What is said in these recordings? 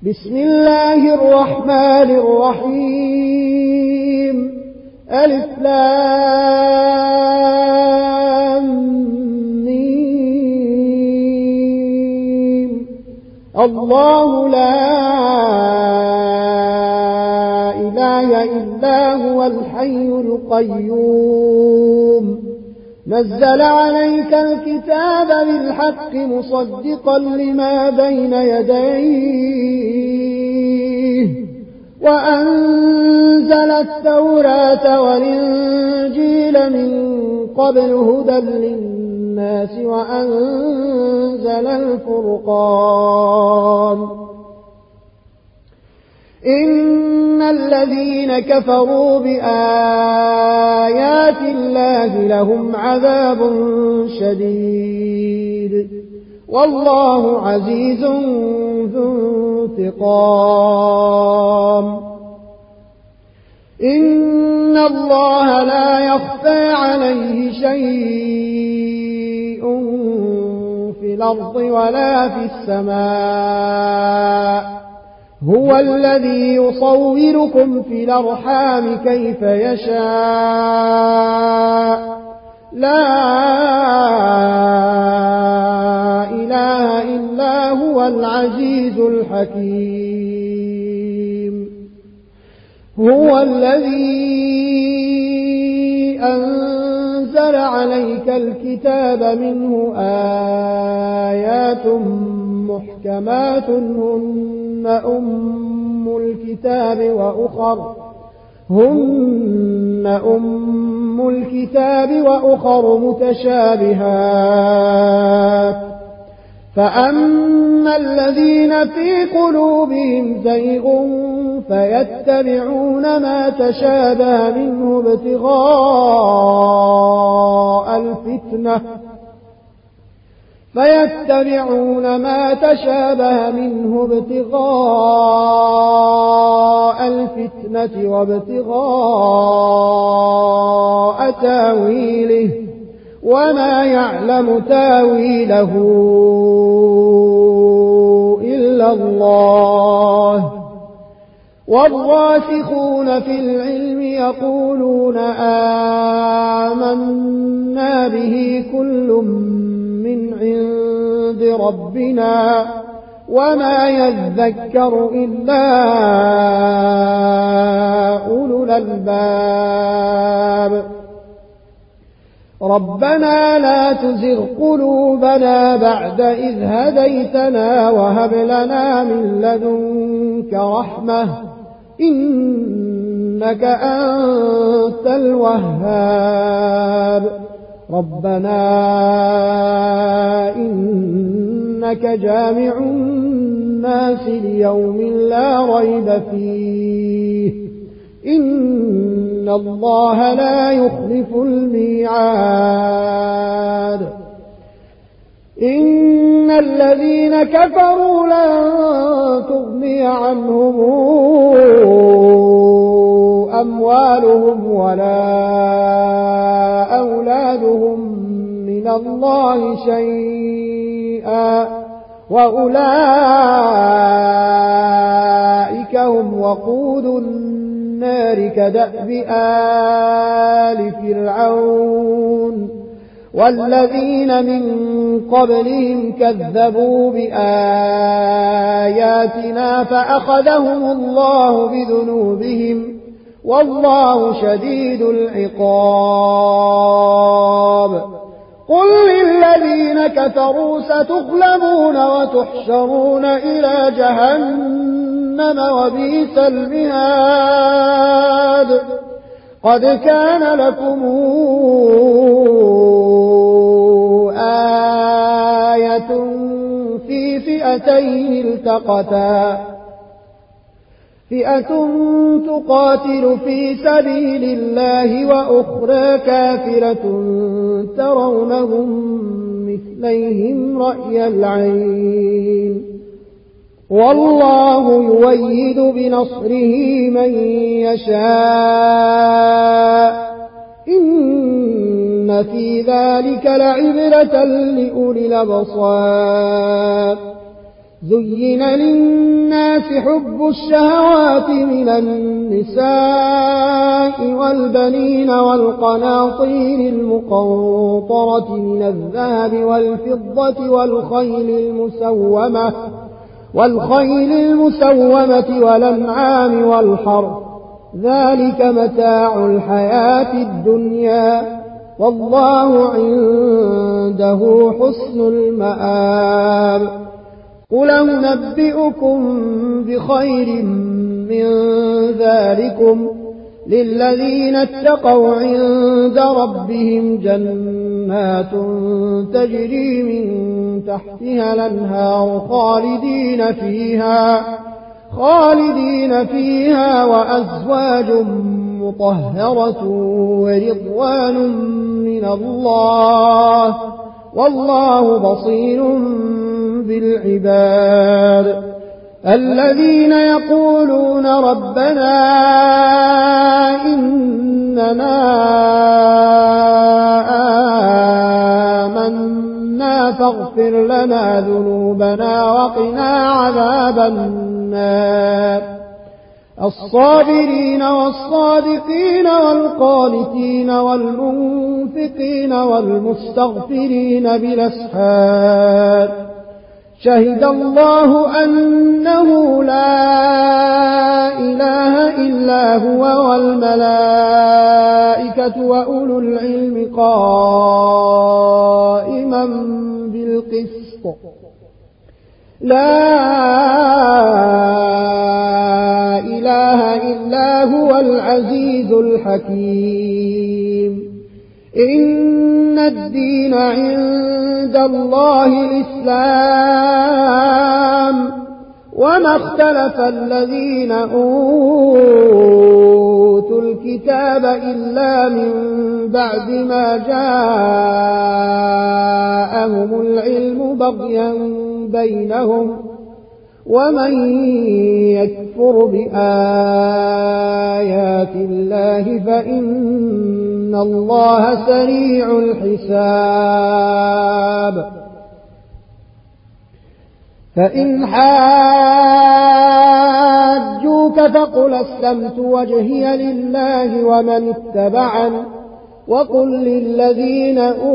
بسم الله الرحمن الرحيم. ألف لام ميم. الله لا إله إلا هو الحي القيوم نزل عليك الكتاب بالحق مصدقا لما بين يديه وأنزل التوراة والإنجيل من قبل هدى للناس وأنزل الفرقان. إن الذين كفروا بآيات الله لهم عذاب شديد والله عزيز ذو انتقام. إن الله لا يخفى عليه شيء في الأرض ولا في السماء هو الذي يصوركم في الأرحام كيف يشاء لا إله إلا هو العزيز الحكيم. هو الذي أنزل عليك الكتاب منه آيات محكمات هن أم الكتاب وأخر متشابهات فأما الذين في قلوبهم زيغ فيتبعون ما تشابه منه ابتغاء الفتنة وابتغاء تاويله وما يعلم تاويله إلا الله والراسخون في العلم يقولون آمنا به كل من عند ربنا وما يذكر إلا أولو الألباب. ربنا لا تزغ قلوبنا بعد إذ هديتنا وهب لنا من لدنك رحمة إنك أنت الوهاب. ربنا إنك جامع الناس ليوم لا ريب فيه إن الله لا يخلف الميعاد. إن الذين كفروا لن تغني عنهم أموالهم ولا أولادهم من الله شيئا وأولئك هم وقود النار كدأب آل فرعون والذين من قبلهم كذبوا بآياتنا فأخذهم الله بذنوبهم والله شديد العقاب. قل للذين كفروا ستغلبون وتحشرون إلى جهنم وبئس المهاد. قد كان لكم آية في فئتين التقتا فئة تقاتل في سبيل الله وأخرى كافرة ترونهم مثليهم رأي العين والله يؤيد بنصره من يشاء إن في ذلك لعبرة لأولي الأبصار. زين للناس حب الشهوات من النساء والبنين والقناطير المقنطرة من الذهب والفضة والخيل المسومة والأنعام والحرث، ذلك متاع الحياة الدنيا، والله عنده حسن المآب. قل أنبئكم بخير من ذلكم للذين اتقوا عند ربهم جنات تجري من تحتها الأنهار خالدين فيها وأزواج مطهرة ورضوان من الله، والله بصير بالعباد. الذين يقولون ربنا إننا آمنا فاغفر لنا ذنوبنا وقنا عذاب النار. الصابرين والصادقين والقانتين والمنفقين والمستغفرين بالأسحار. شهد الله أنه لا إله إلا هو والملائكة وأولو العلم قائما بالقسط. لا إله إلا هو العزيز الحكيم. إن الدين عند الله الإسلام، وما اختلف الذين أوتوا الكتاب إلا من بعد ما جاءهم العلم بغيا بينهم، ومن يكفر بآيات الله فإن الله سريع الحساب. فإن حاجوك فقل أسلمت وجهي لله ومن اتبعني، وقل للذين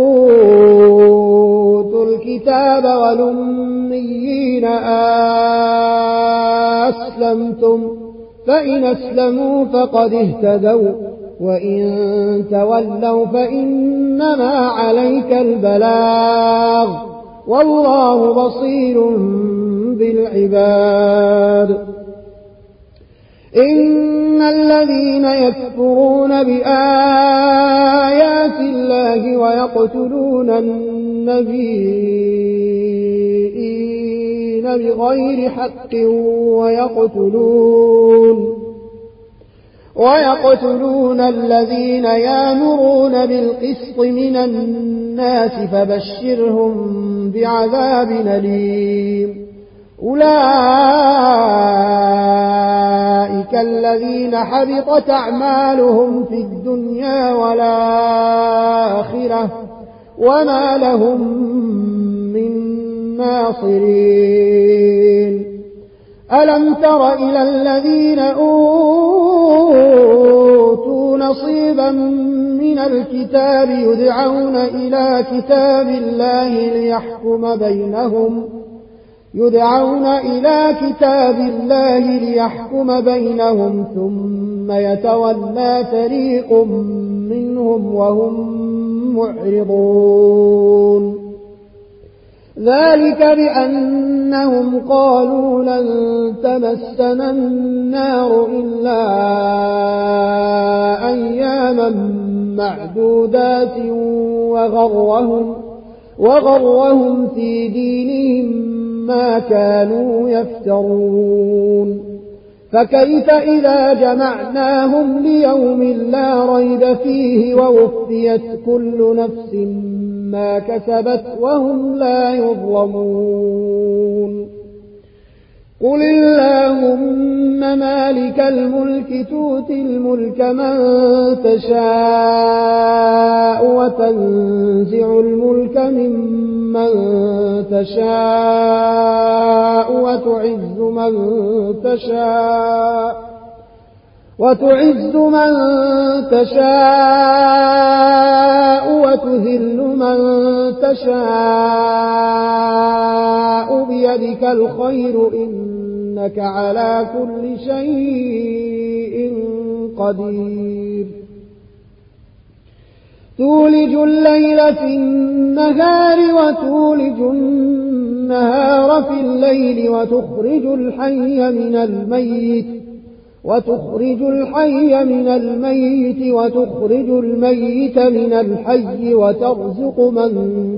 أوتوا الكتاب والأميين أسلمتم، فإن أسلموا فقد اهتدوا، وإن تولوا فإنما عليك البلاغ، والله بصير بالعباد. إن الذين يكفرون بآيات الله ويقتلون النبيين بغير حق ويقتلون الذين يأمرون بالقسط من الناس فبشرهم بعذاب أليم. أولئك الذين حبطت أعمالهم في الدنيا والآخرة وما لهم من ناصرين. ألم تر إلى الذين أوتوا نصيبا من الكتاب يدعون إلى كتاب الله ليحكم بينهم ثم يتولى فريق منهم وهم معرضون. ذلك بأنهم قالوا لن تمسنا النار إلا أياما معدودات وغرهم في دينهم ما كانوا يفترون. فكيف إذا جمعناهم ليوم لا ريب فيه ووفيت كل نفس ما كسبت وهم لا يظلمون. قل اللهم مالك الملك تؤتي الملك من تشاء وتنزع الملك ممن من تشاء وتعز من تشاء وتذل من تشاء بيدك الخير إنك على كل شيء قدير تولج الليل في النهار وتولج النهار في الليل وتخرج الحي من الميت وتخرج الميت من الحي وترزق من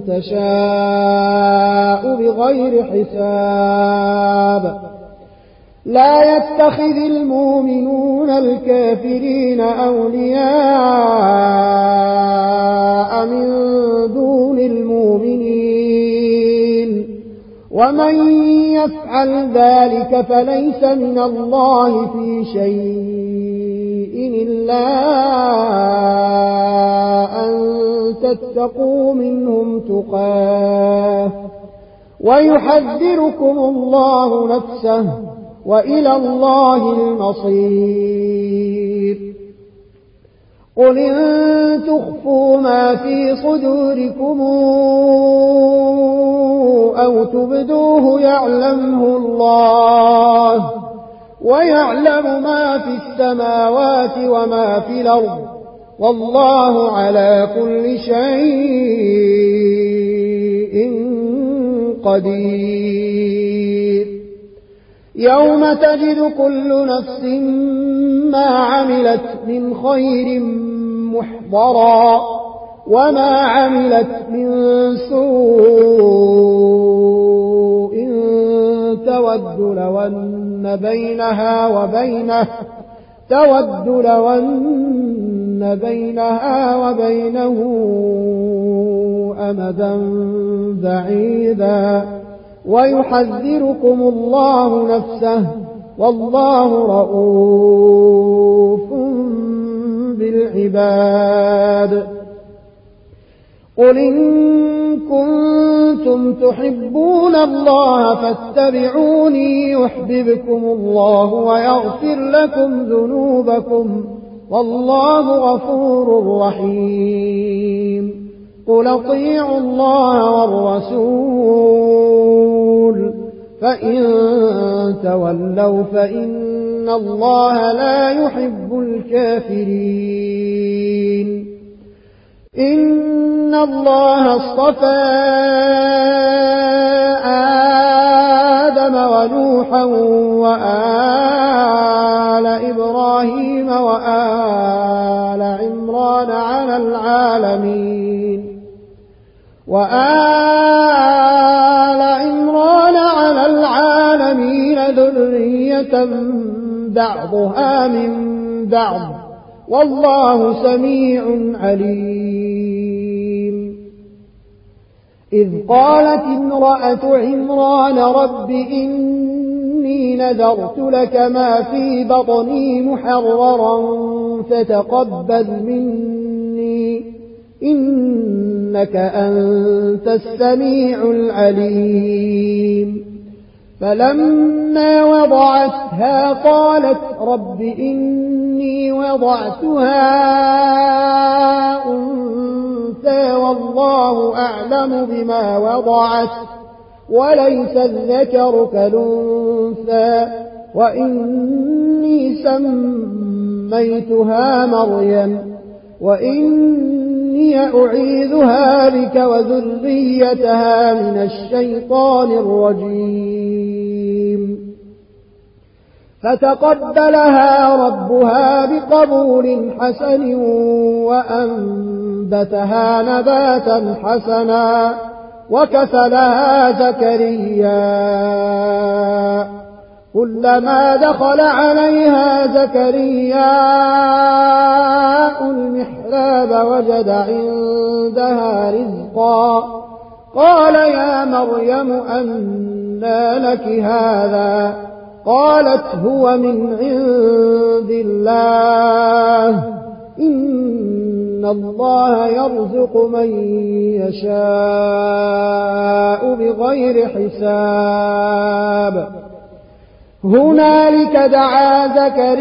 تشاء بغير حساب لا يتخذ المؤمنون الكافرين أولياء من دون المؤمنين ومن يفعل ذلك فليس من الله في شيء إلا أن تتقوا منهم تقاه ويحذركم الله نفسه وإلى الله المصير قل إن تخفوا ما في صدوركم أو تبدوه يعلمه الله ويعلم ما في السماوات وما في الأرض والله على كل شيء قدير يوم تجد كل نفس ما عملت من خير محضرا وما عملت من سوء تود لو أن بينها وبينه أمدا بعيدا ويحذركم الله نفسه والله رؤوف بالعباد قل إن كنتم تحبون الله فاتبعوني يحببكم الله ويغفر لكم ذنوبكم والله غفور رحيم قل اطيعوا الله والرسول فإن تولوا فإن الله لا يحب الكافرين إن الله اصطفى آدم ونوحا وآل إبراهيم وآل عمران على العالمين ذرية بعضها من بعض والله سميع عليم إذ قالت امرأة عمران رب إني نذرت لك ما في بطني محررا فتقبل مني إنك أنت السميع العليم فلما وضعتها قالت رب إني وضعتها أنثى والله أعلم بما وضعت وليس الذكر كالأنثى وإني سميتها مريم وإني أعيذها بك وذريتها من الشيطان الرجيم فتقبلها ربها بقبول حسن وأنبتها نباتا حسنا وكفلها زكريا كلما دخل عليها زكريا المحراب وجد عندها رزقا قال يا مريم أنى لك هذا قالت هو من عند الله إن إن الله يرزق من يشاء بغير حساب هنالك دعا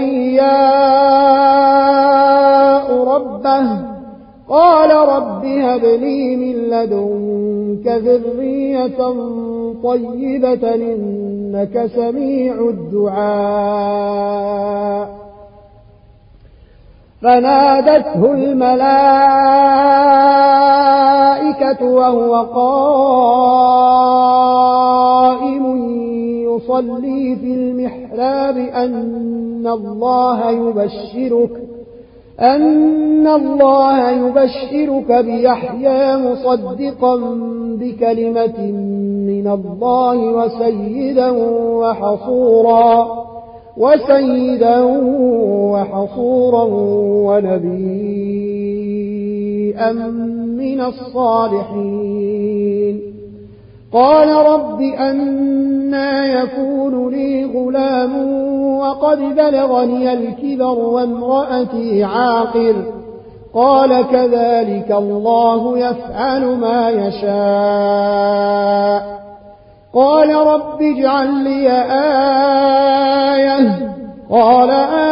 زكرياء ربه قال رب هب لي من لدنك ذرية طيبة إنك سميع الدعاء فنادته الملائكة وهو قائم يصلي في المحراب أن الله يبشرك بيحيى مصدقا بكلمة من الله وسيدا وحصورا ونبيا من الصالحين قال رب أنى يكون لي غلام وقد بلغني الكبر وامرأتي عاقر قال كذلك الله يفعل ما يشاء قال رب اجعل لي آية قال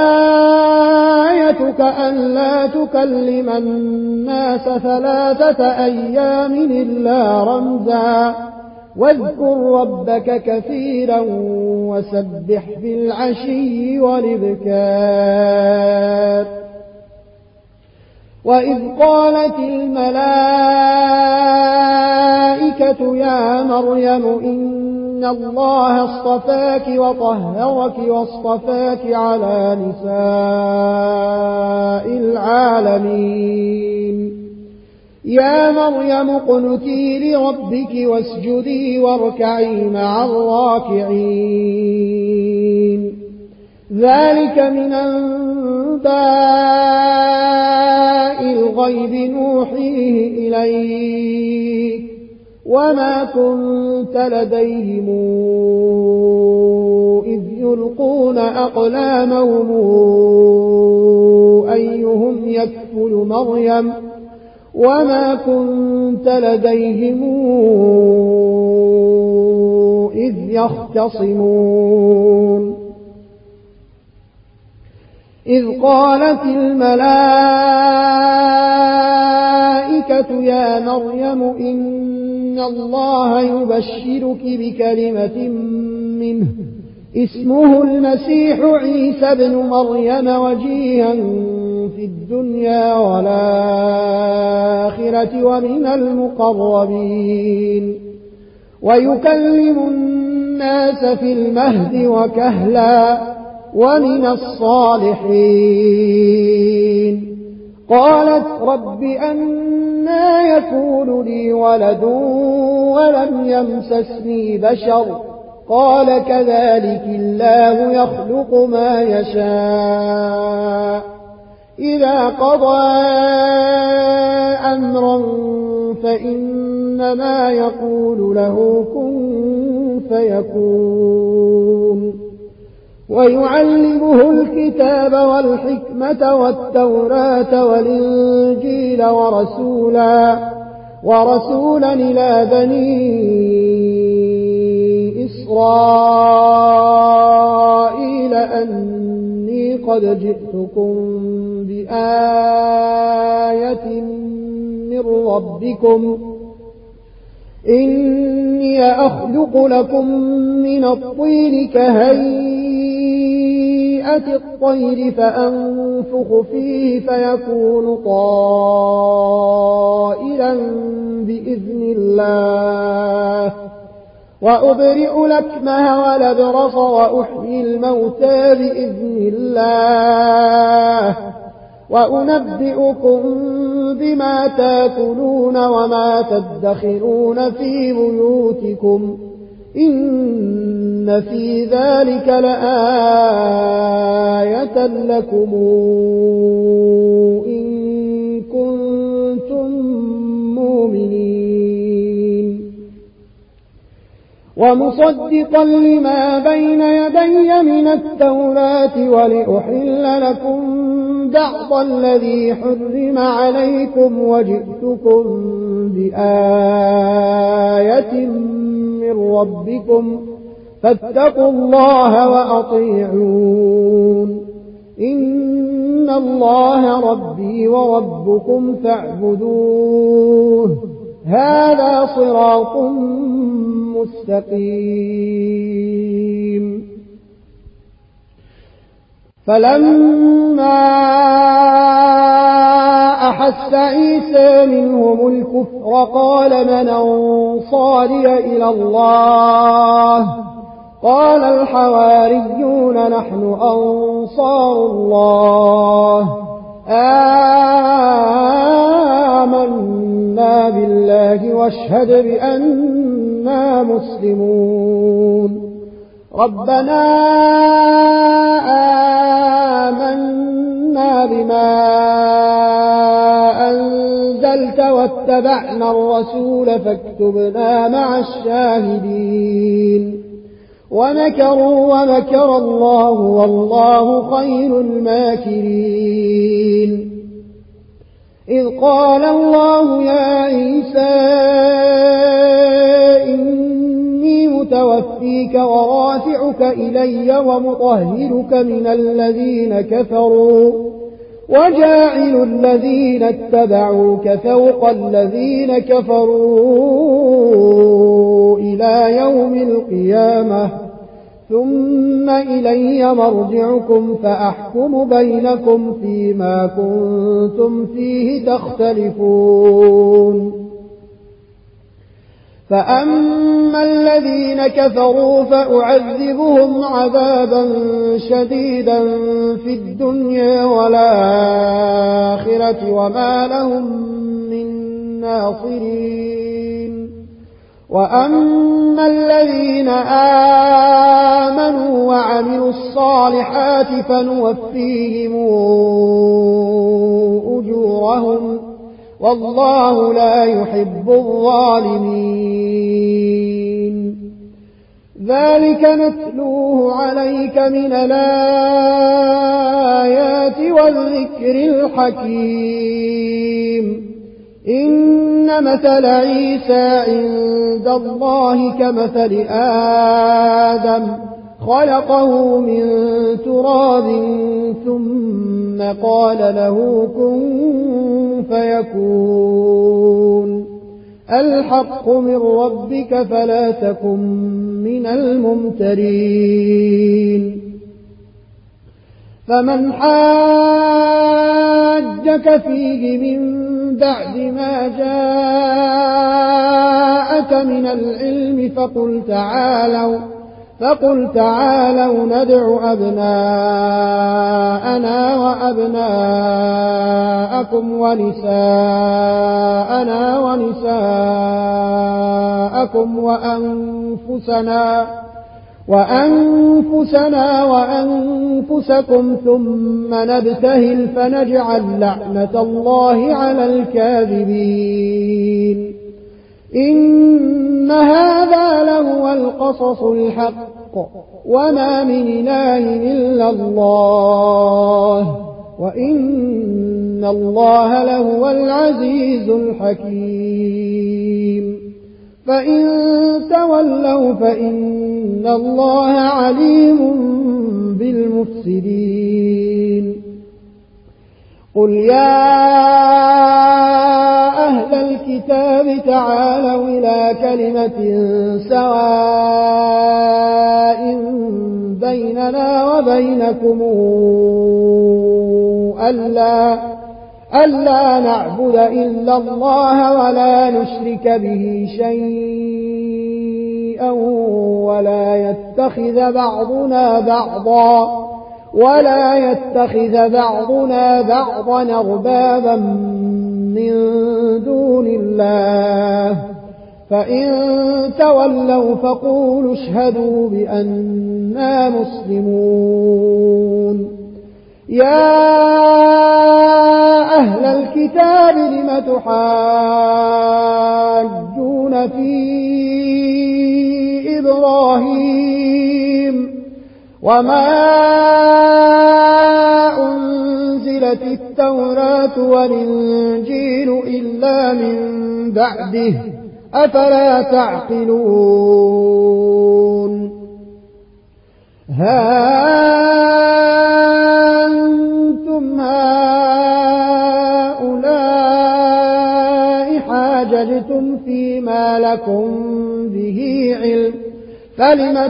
آيتك ألا تكلم الناس 3 أيام إلا رمزا واذكر ربك كثيرا وسبح بالعشي والإبكار وإذ قالت الملائكة يا مريم إن الله اصطفاك وطهرك واصطفاك على نساء العالمين يا مريم اقنتي لربك واسجدي واركعي مع الراكعين ذلك من أنباء الغيب نوحيه إليك وما كنت لديهم إذ يلقون أقلامهم أيهم يكفل مريم وما كنت لديهم إذ يختصمون إذ قالت الملائكة يا مريم إن الله يبشرك بكلمة منه اسمه المسيح عيسى بن مريم وجيها في الدنيا والآخرة ومن المقربين ويكلم الناس في المهد وكهلا ومن الصالحين قالت رب أنى يكون لي ولد ولم يمسسني بشر قال كذلك الله يخلق ما يشاء إذا قضى أمرا فإنما يقول له كن فيكون ويعلمه الكتاب والحكمة والتوراة والإنجيل ورسولا إلى بني إسرائيل أني قد جئتكم بآية من ربكم إني أخلق لكم من الطين كهيئة الطير فأنفخ فيه فيكون طائرا بإذن الله وأبرئ الأكمه والأبرص وأحيي الموتى بإذن الله وأنبئكم بما تاكلون وما تدخرون في بيوتكم إن في ذلك لآية لكم إن كنتم مؤمنين ومصدقا لما بين يدي من التوراة ولأحل لكم بعض الذي حرم عليكم وجئتكم بآية من ربكم فاتقوا الله وأطيعون إن الله ربي وربكم فاعبدوه هذا صراط مستقيم. فلما أحس عيسى منهم الكفر قال من أنصاري إلى الله قال الحواريون نحن أنصار الله آمنا بالله واشهد بأننا مسلمون. ربنا آمنا بما أنزلت واتبعنا الرسول فاكتبنا مع الشاهدين. ومكروا ومكر الله والله خير الماكرين. إذ قال الله يا عيسى إني متوفيك ورافعك إلي ومطهرك من الذين كفروا وجاعل الذين اتبعوك فوق الذين كفروا إلى يوم القيامة ثم إلي مرجعكم فأحكم بينكم فيما كنتم فيه تختلفون. فأما الذين كفروا فأعذبهم عذابا شديدا في الدنيا والآخرة وما لهم من ناصرين. وأما الذين آمنوا وعملوا الصالحات فنوفيهم أجورهم والله لا يحب الظالمين. ذلك نتلوه عليك من الآيات والذكر الحكيم. إن مثل عيسى عند الله كمثل آدم خلقه من تراب ثم قال له كن فيكون. الحق من ربك فلا تكن من الممترين. فمن حاجك فيه من بعد ما جاءك من العلم فقل تعالوا ندع أبناءنا وأبناءكم ونساءنا ونساءكم وأنفسنا وأنفسكم ثم نبتهل فنجعل لعنة الله على الكاذبين. إن هذا لهو القصص الحق وما من إله إلا الله وإن الله لهو العزيز الحكيم. فإن تولوا فإن الله عليم بالمفسدين. قل يا أهل الكتاب تعالوا إلى كلمة سواء بيننا وبينكم ألا نعبد إلا الله ولا نشرك به شيئا ولا يتخذ بعضنا بعضا أربابا من دون الله. فإن تولوا فقولوا اشهدوا بأننا مسلمون. يا أهل الكتاب لم تحاجون في إبراهيم وما أنزلت التوراة والإنجيل إلا من بعده أفلا تعقلون ها أنتم هؤلاء حاججتم فيما لكم به علم فلم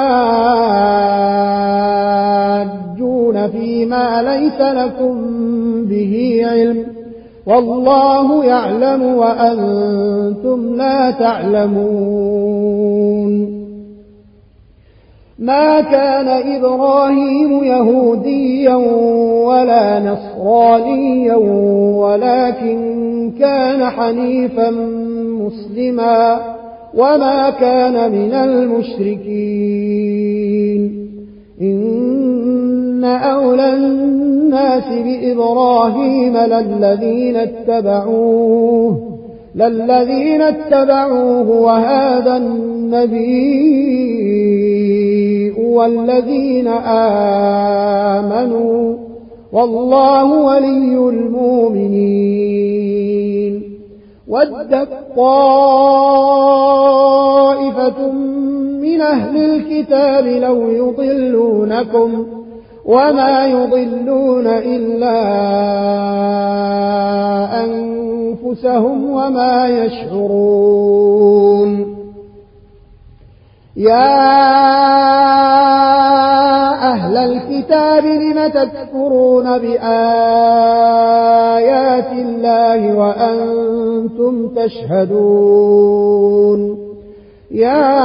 تحاجون فيما ليس لكم به علم والله يعلم وأنتم لا تعلمون ما كان إبراهيم يهوديا ولا نصرانيا ولكن كان حنيفا مسلما وما كان من المشركين إن أولى الناس بإبراهيم للذين اتبعوه وهذا النبي والذين آمنوا والله ولي المؤمنين ودت طائفة من أهل الكتاب لو يضلونكم وما يضلون إلا أنفسهم وما يشعرون يا أهل الكتاب لم تكفرون بآيات الله وأنتم تشهدون يا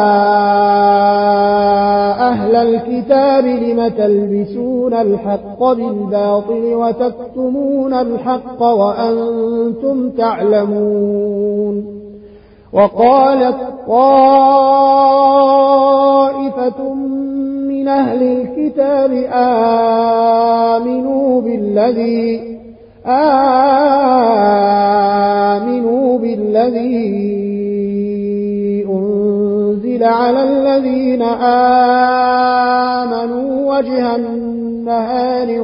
أهل الكتاب لم تلبسون الحق بالباطل وتكتمون الحق وأنتم تعلمون وقالت طائفة من أهل الكتاب آمنوا بالذي أنزل على الذين آمنوا وجه النهار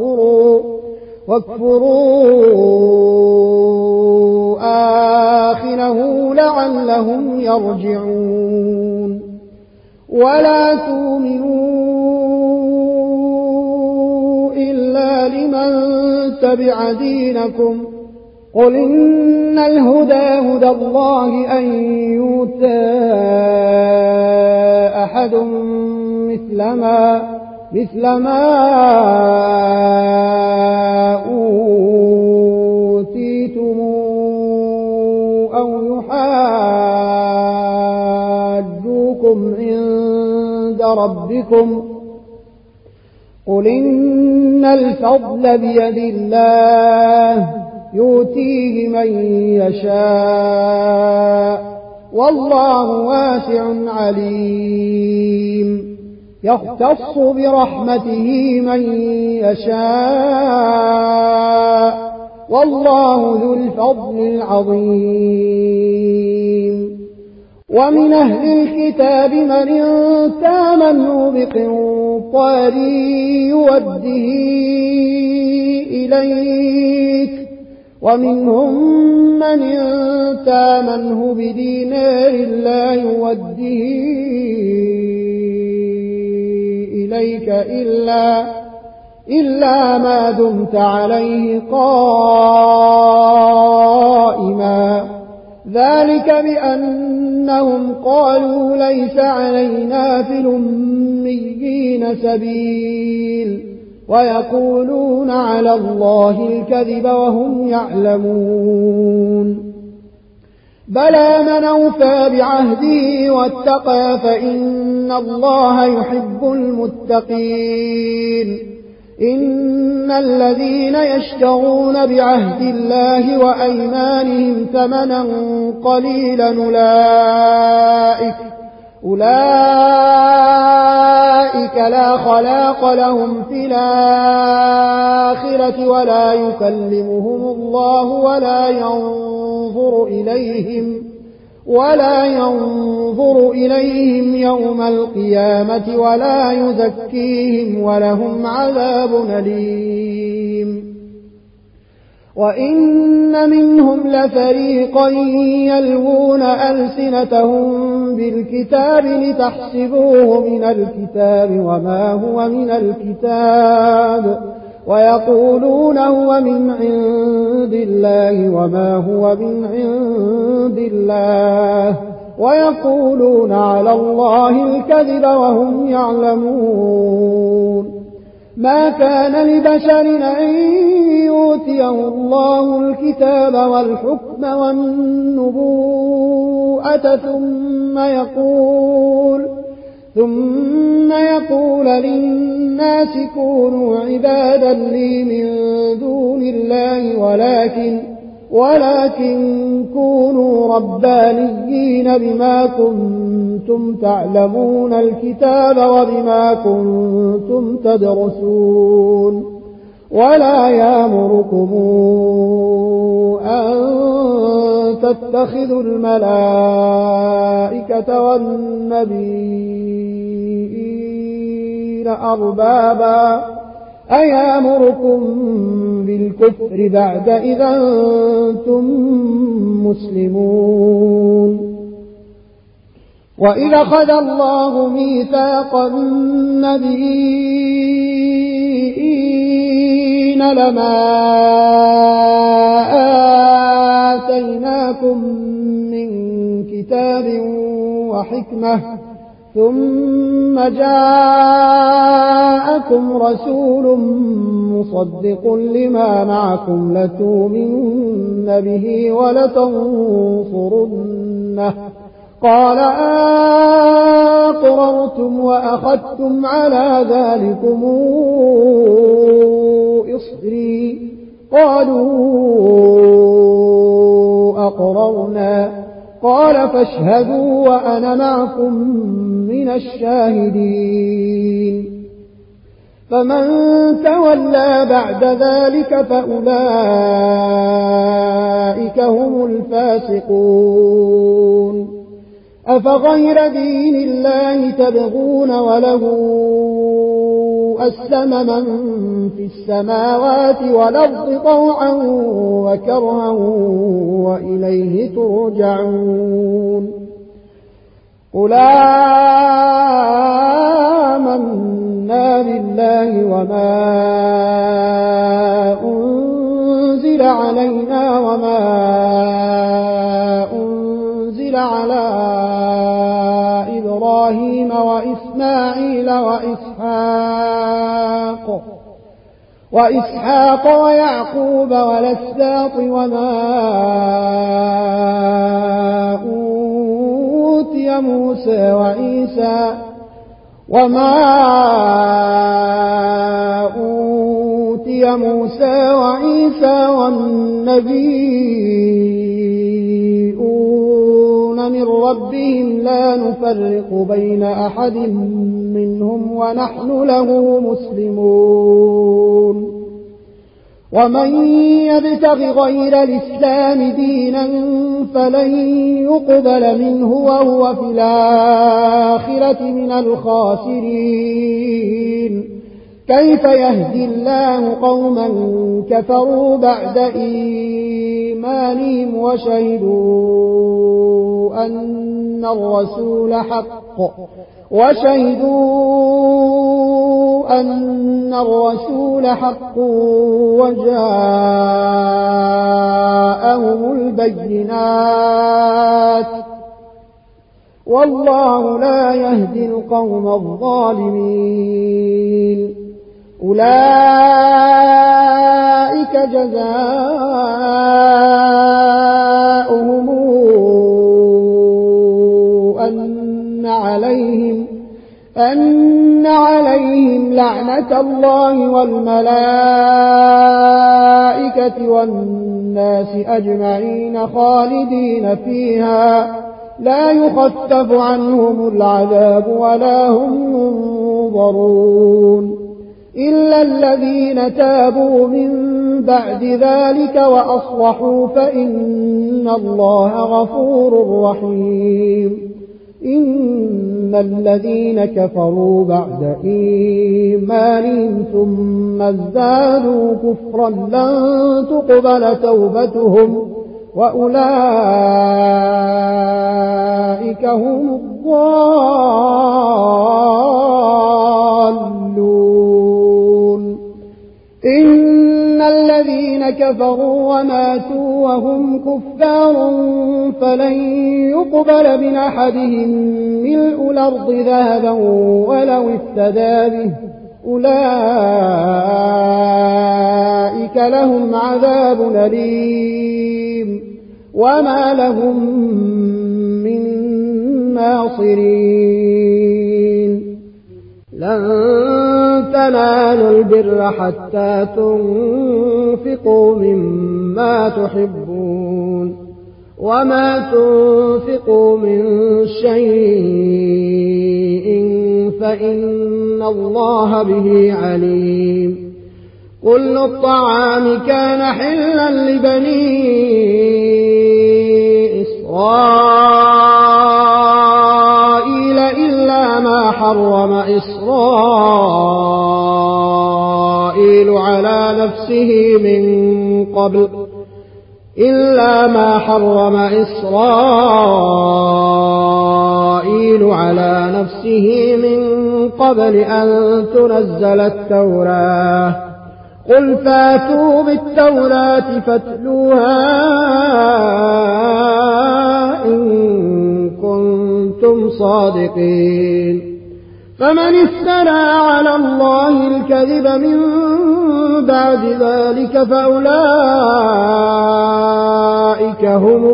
واكفروا آخره لعلهم يرجعون ولا تؤمنوا إلا لمن تبع دينكم قل إن الهدى هدى الله أن يؤتى أحد مثل ما أوتيتم أو يحاجوكم عند ربكم قل إن الفضل بيد الله يؤتيه من يشاء والله واسع عليم يختص برحمته من يشاء والله ذو الفضل العظيم ومن أهل الكتاب من تامنه بقنطار يوده إليك ومنهم من تامنه بدينار لا يوده إليك إلا ما دمت عليه قائما ذلك بأنهم قالوا ليس علينا في الأميين سبيل ويقولون على الله الكذب وهم يعلمون بلى من أوفى بعهده واتقى فإن الله يحب المتقين إن الذين يشترون بعهد الله وأيمانهم ثمنا قليلا أولئك لا خلاق لهم في الآخرة ولا يكلمهم الله ولا ينظر إليهم يوم القيامة ولا يزكيهم ولهم عذاب أليم. وإن منهم لفريقا يلوون ألسنتهم بالكتاب لتحسبوه من الكتاب وما هو من الكتاب ويقولون هو من عند الله وما هو من عند الله ويقولون على الله الكذب وهم يعلمون. ما كان لبشر أن يؤتيه الله الكتاب والحكم والنبوءة ثم يقول للناس كونوا عبادا لي من دون الله ولكن كونوا ربانيين بما كنتم تعلمون الكتاب وبما كنتم تدرسون. ولا يأمركم أن تتخذوا الملائكة والنبيين أربابا أيامركم بالكفر بعد إذا أنتم مسلمون. وإذا أخذ الله ميثاق النبيين لما آتيناكم من كتاب وحكمة ثم جاءكم رسول مصدق لما معكم لتؤمنن به ولتنصرنه قال أقررتم وأخذتم على ذلكم إصري قالوا أقررنا قال فاشهدوا وأنا معكم من الشاهدين. فمن تولى بعد ذلك فأولئك هم الفاسقون. أفغير دين الله تبغون وله أسلم من في السماوات والأرض طوعا وكرها وإليه ترجعون. قل آمنا بالله وما أنزل علينا وما أنزل على إبراهيم وإسماعيل وإسحاق ويعقوب والأسباط وما أوتي موسى وعيسى والنبيون من ربهم لا نفرق بين أحد منهم ونحن له مسلمون. ومن يبتغ غير الإسلام دينا فلن يقبل منه وهو في الآخرة من الخاسرين. كيف يهدي الله قوما كفروا بعد إيمانهم وشهدوا أن الرسول حق وجاءهم البينات والله لا يهدي القوم الظالمين. أولئك جزاؤهم أن عليهم لعنة الله والملائكة والناس أجمعين خالدين فيها لا يخفف عنهم العذاب ولا هم ينظرون إلا الذين تابوا من بعد ذلك وأصلحوا فإن الله غفور رحيم. إن الذين كفروا بعد إيمانهم ثم ازدادوا كفرا لن تقبل توبتهم وأولئك هم الضالون. إن الذين كفروا وماتوا وهم كفار فلن يقبل من أحدهم ملء الأرض ذهبا ولو افتدى به أولئك لهم عذاب أليم وما لهم من ناصرين. لن تنالوا البر حتى تنفقوا مما تحبون وما تنفقوا من شيء فإن الله به عليم. كل الطعام كان حلا لبني إسرائيل إلا ما حرم إسرائيل على نفسه من قبل أن تنزل التوراة. قل فاتوا بالتوراة فاتلوها إن كنتم صادقين. فمن افترى على الله الكذب من بعد ذلك فأولئك هم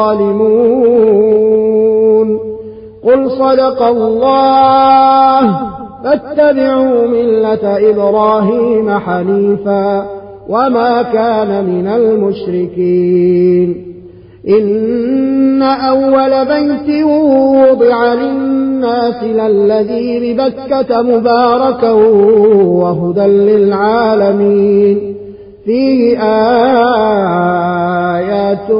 الظالمون. قل صدق الله فاتبعوا ملة إبراهيم حنيفا وما كان من المشركين. إن أول بيت وضع للناس للذي ببكة مباركا وهدى للعالمين فيه آيات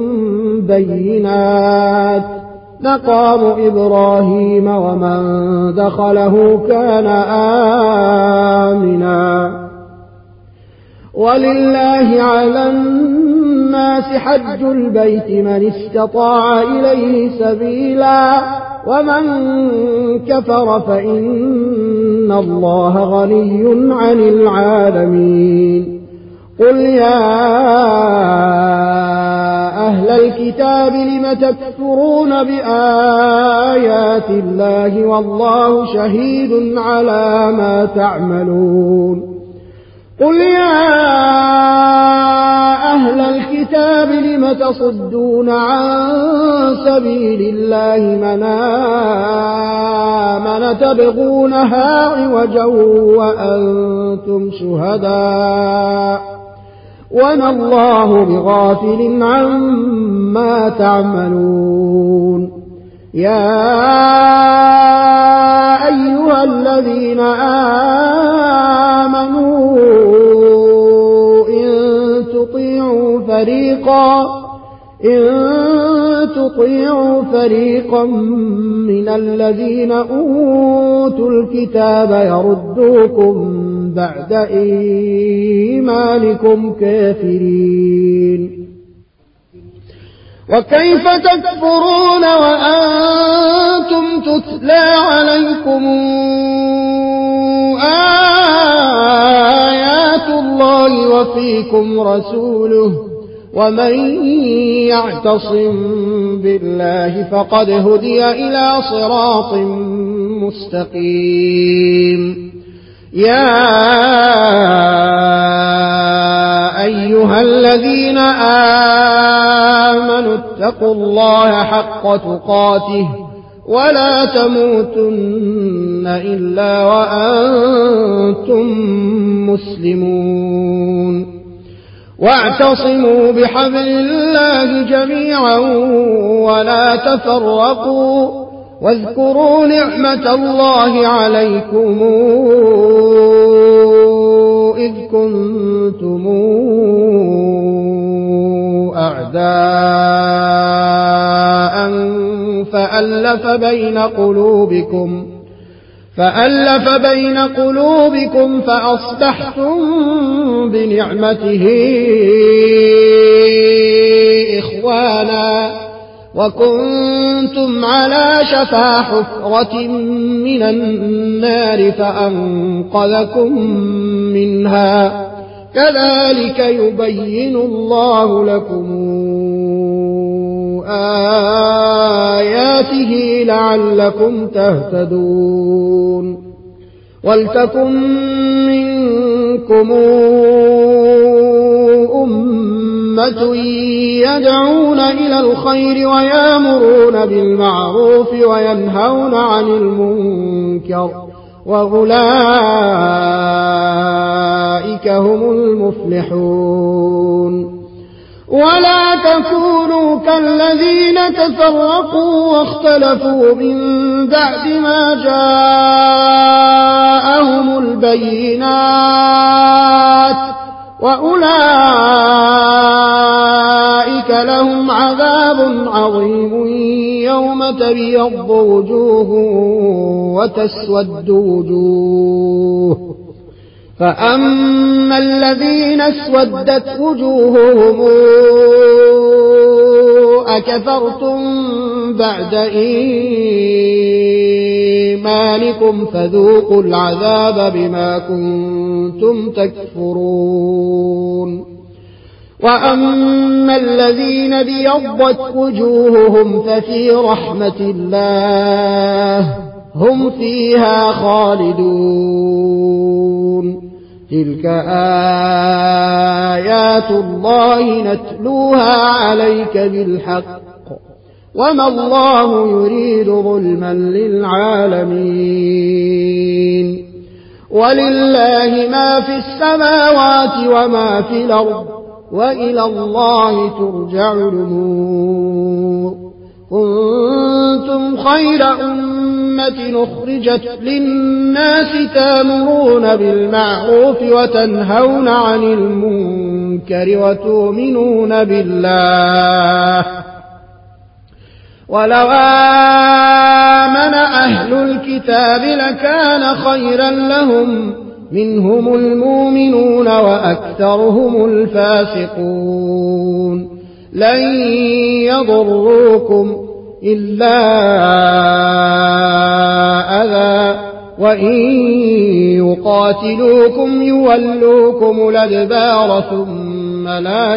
بينات مقام إبراهيم ومن دخله كان آمنا. ولله على الناس حج البيت من استطاع إليه سبيلا ومن كفر فإن الله غني عن العالمين. قل يا أهل الكتاب لم تكفرون بآيات الله والله شهيد على ما تعملون. قل يا أهل الكتاب لم تصدون عن سبيل الله من آمن تبغونها عوجا وأنتم شهداء وما الله بغافل عما تعملون. يا أيها الذين آمنوا إن تطيعوا فريقا من الذين أوتوا الكتاب يردوكم بعد إيمانكم كافرين. وكيف تكفرون وأنتم تتلى عليكم آيات الله وفيكم رسوله ومن يعتصم بالله فقد هدي إلى صراط مستقيم. يا أيها الذين آمنوا اتقوا الله حق تقاته ولا تموتن إلا وأنتم مسلمون. واعتصموا بحبل الله جميعا ولا تفرقوا واذكروا نعمة الله عليكم إذ كنتم فألف بين قلوبكم فأصبحتم بنعمته إخوانا وكنتم على شفا حفرة من النار فأنقذكم منها كذلك يبين الله لكم آياته لعلكم تهتدون ولتكن منكم أمة يدعون إلى الخير ويأمرون بالمعروف وينهون عن المنكر وأولئك هم المفلحون ولا تكونوا كالذين تفرقوا واختلفوا من بعد ما جاءهم البينات وأولئك لهم عذاب عظيم يوم تبيض وجوه وتسود وجوه فأما الذين اسودت وجوههم أكفرتم بعد إيمانكم فذوقوا العذاب بما كنتم تكفرون وأما الذين بيضت وجوههم ففي رحمة الله هم فيها خالدون تلك آيات الله نتلوها عليك بالحق وما الله يريد ظلما للعالمين ولله ما في السماوات وما في الأرض وإلى الله ترجع الأمور كنتم خير أمة أخرجت للناس تأمرون بالمعروف وتنهون عن المنكر وتؤمنون بالله ولو آمن أهل الكتاب لكان خيرا لهم منهم المؤمنون وأكثرهم الفاسقون لن يضروكم إلا أذى وإن يقاتلوكم يولوكم الأدبار ثم لا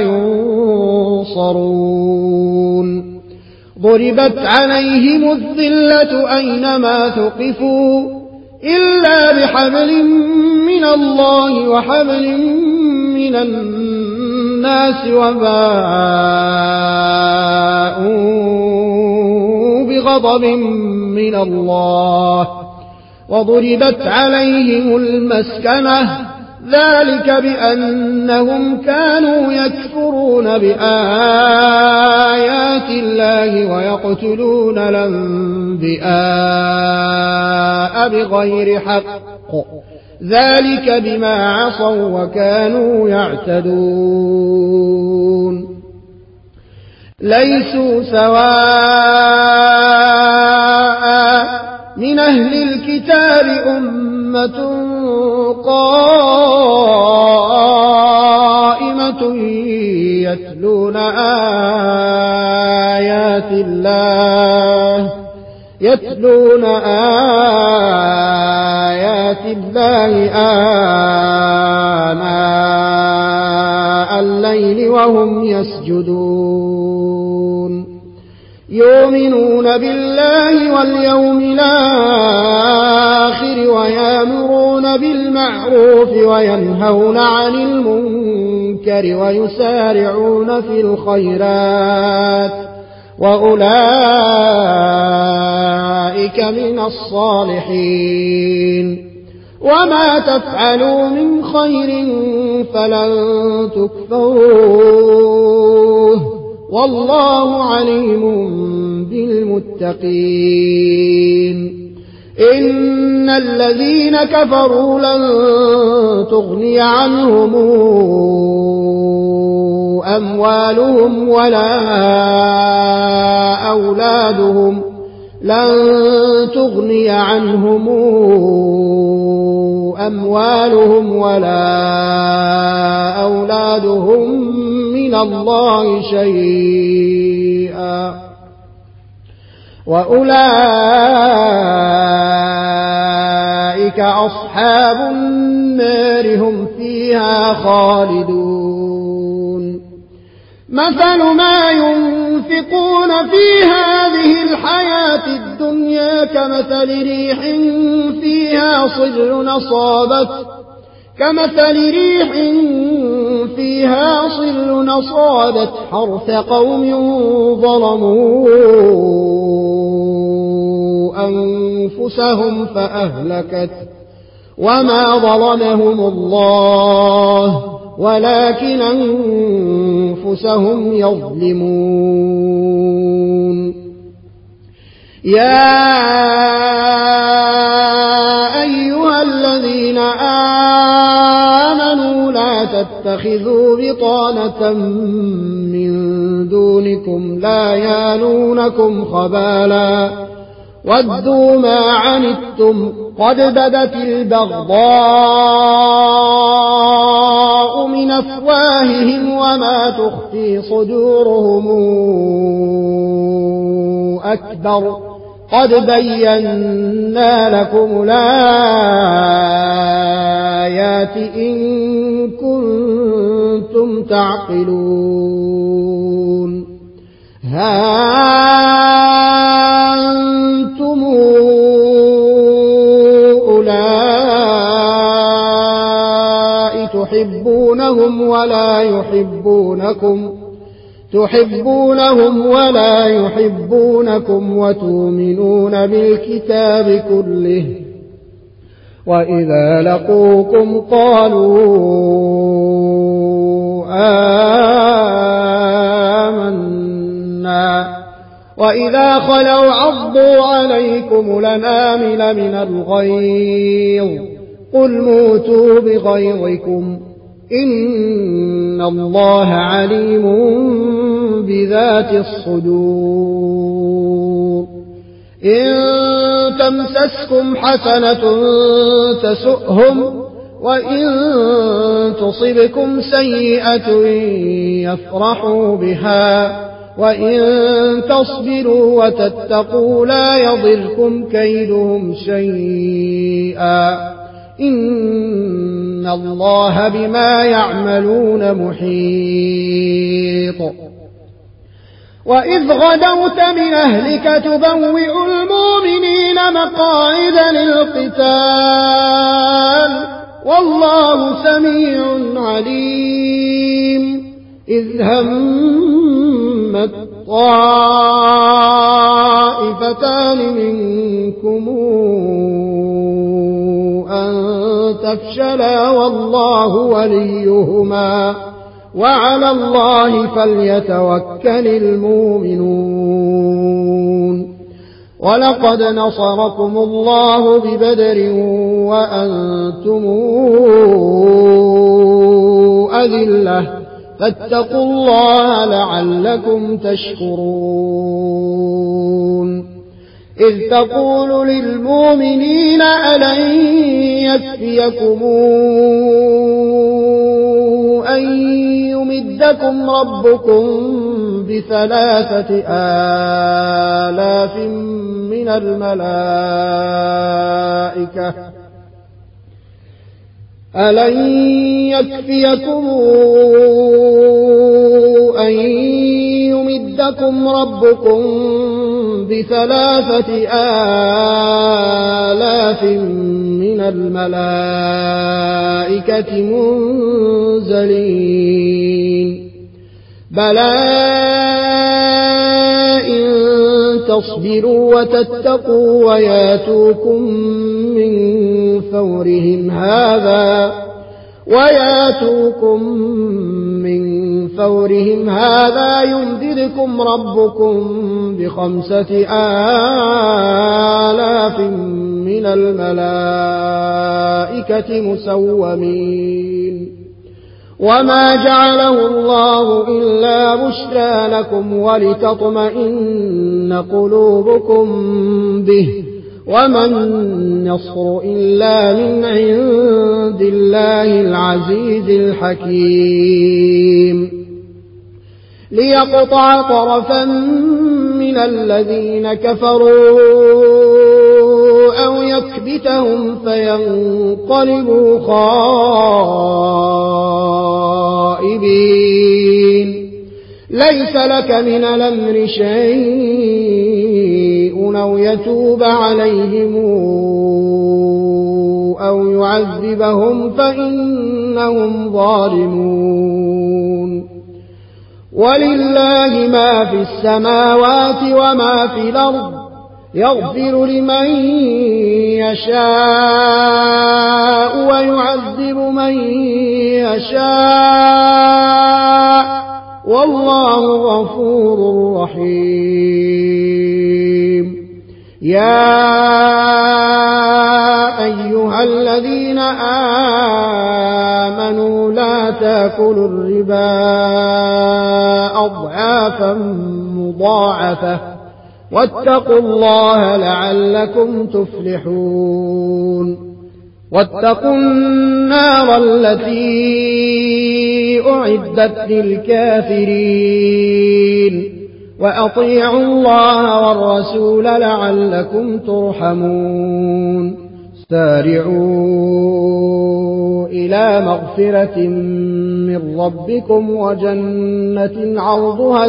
ينصرون ضربت عليهم الذلة أينما ثقفوا إلا بحبل من الله وحبل من الناس وباءوا بغضب من الله وضربت عليهم المسكنة ذلك بأنهم كانوا يكفرون بآيات الله ويقتلون الأنبياء بغير حق ذلك بما عصوا وكانوا يعتدون ليسوا سواء من أهل الكتاب أمة قائمة يتلون آيات الله آناء الليل وهم يسجدون يؤمنون بالله واليوم الآخر ويأمرون بالمعروف وينهون عن المنكر ويسارعون في الخيرات وأولئك من الصالحين وما تفعلوا من خير فلن تكفروه والله عليم بالمتقين إن الذين كفروا لن تغني عنهم أموالهم ولا أولادهم لن تغني عنهم أموالهم ولا أولادهم من الله شيئا وأولئك أصحاب النار هم فيها خالدون مثل ما ينفقون في هذه الحياة الدنيا كمثل ريح فيها صر أصابت حرث قوم ظلموا أنفسهم فأهلكت وما ظلمهم الله ولكن أنفسهم يظلمون يا أيها الذين آمنوا لا تتخذوا بطانة من دونكم لا يالونكم خبالا ودوا ما عنتم قد بدت البغضاء من أفواههم وما تخفي صدورهم أكبر قد بينا لكم الآيات إن كنتم تعقلون ها أنتم أولئك تحبونهم ولا يحبونكم وتؤمنون بالكتاب كله وإذا لقوكم قالوا آمنا وإذا خلوا عضوا عليكم الأنامل من الغيظ قل موتوا بغيظكم إن الله عليم بذات الصدور إن تمسسكم حسنة تسؤهم وإن تصبكم سيئة يفرحوا بها وإن تصبروا وتتقوا لا يضركم كيدهم شيئا إن الله بما يعملون محيط وإذ غدوت من أهلك تبوئ المؤمنين مقاعد للقتال والله سميع عليم إذ همت طائفتان منكم أن تفشلا والله وليهما وعلى الله فليتوكل المؤمنون ولقد نصركم الله ببدر وأنتم أذلة فاتقوا الله لعلكم تشكرون إذ تقول للمؤمنين ألن يكفيكم أن يمدكم ربكم ب3,000 من الملائكة ألن يكفيكم أن يمدكم ربكم ب3,000 من الملائكة منزلين بلى إن تصبروا وتتقوا وياتوكم من فورهم هذا يمددكم ربكم ب5,000 من الملائكة مسومين وما جعله الله إلا بشرى لكم ولتطمئن قلوبكم به وما النصر إلا من عند الله العزيز الحكيم ليقطع طرفا من الذين كفروا أو يكبتهم فينقلبوا خائبين ليس لك من الأمر شيء أو يتوب عليهم أو يعذبهم فإنهم ظالمون ولله ما في السماوات وما في الأرض يغفر لمن يشاء ويعذب من يشاء والله غفور رحيم يا أيها الذين آمنوا لا تأكلوا الربا أضعافا مضاعفة واتقوا الله لعلكم تفلحون واتقوا النار التي أعدت للكافرين وأطيعوا الله والرسول لعلكم ترحمون سارعوا إلى مغفرة من ربكم وجنة عرضها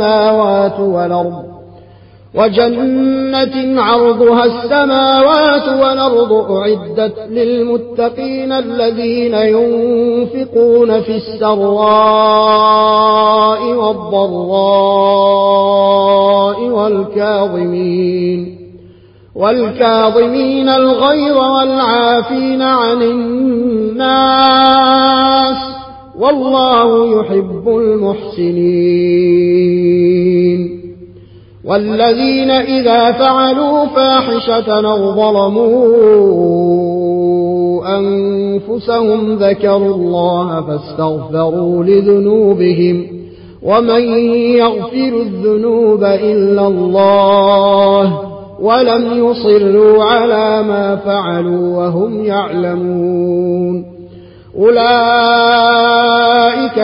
السماوات والأرض أعدت للمتقين الذين ينفقون في السراء والضراء والكاظمين الغيظ والعافين عن الناس والله يحب المحسنين والذين إذا فعلوا فاحشة أو ظلموا أنفسهم ذكروا الله فاستغفروا لذنوبهم ومن يغفر الذنوب إلا الله ولم يصروا على ما فعلوا وهم يعلمون أولئك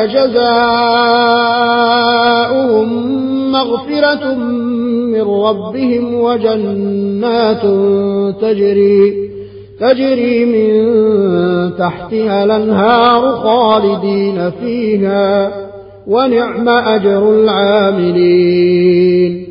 جزاؤهم مغفرة من ربهم وجنات تجري من تحتها الأنهار خالدين فيها ونعم أجر العاملين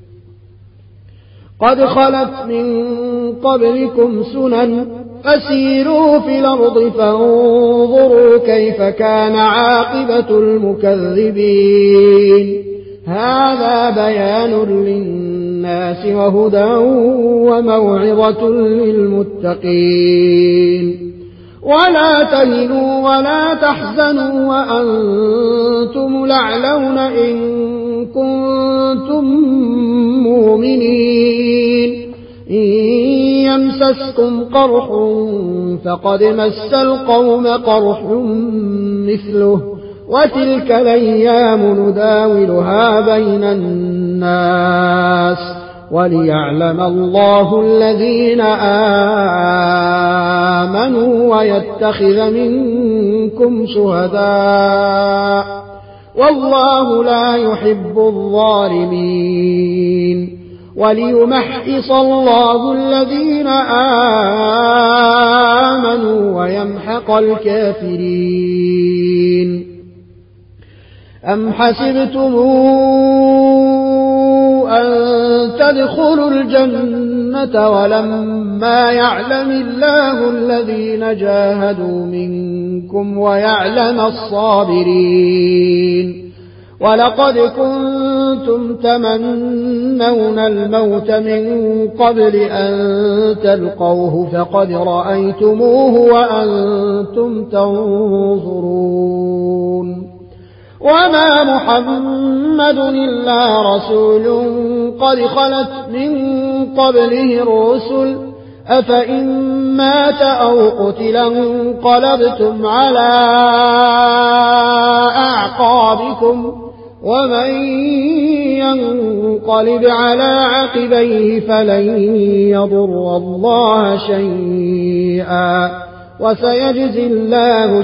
قد خلت من قبلكم سنن فسيروا في الأرض فانظروا كيف كان عاقبة المكذبين هذا بيان للناس وهدى وموعظة للمتقين ولا تهنوا ولا تحزنوا وأنتم الأعلون إن كنتم مؤمنين إن يمسسكم قرح فقد مس القوم قرح مثله وتلك الأيام نداولها بين الناس وليعلم الله الذين آمنوا ويتخذ منكم شهداء والله لا يحب الظالمين وليمحص الله الذين آمنوا ويمحق الكافرين أم حسبتم أن تدخلوا الجنة ولما يعلم الله الذين جاهدوا منكم ويعلم الصابرين ولقد كنتم تمنون الموت من قبل أن تلقوه فقد رأيتموه وأنتم تنظرون وما محمد إلا رسول قد خلت من قبله الرسل أفإن مات أو قتلا انقلبتم على أعقابكم ومن ينقلب على عقبيه فلن يضر الله شيئا وسيجزي الله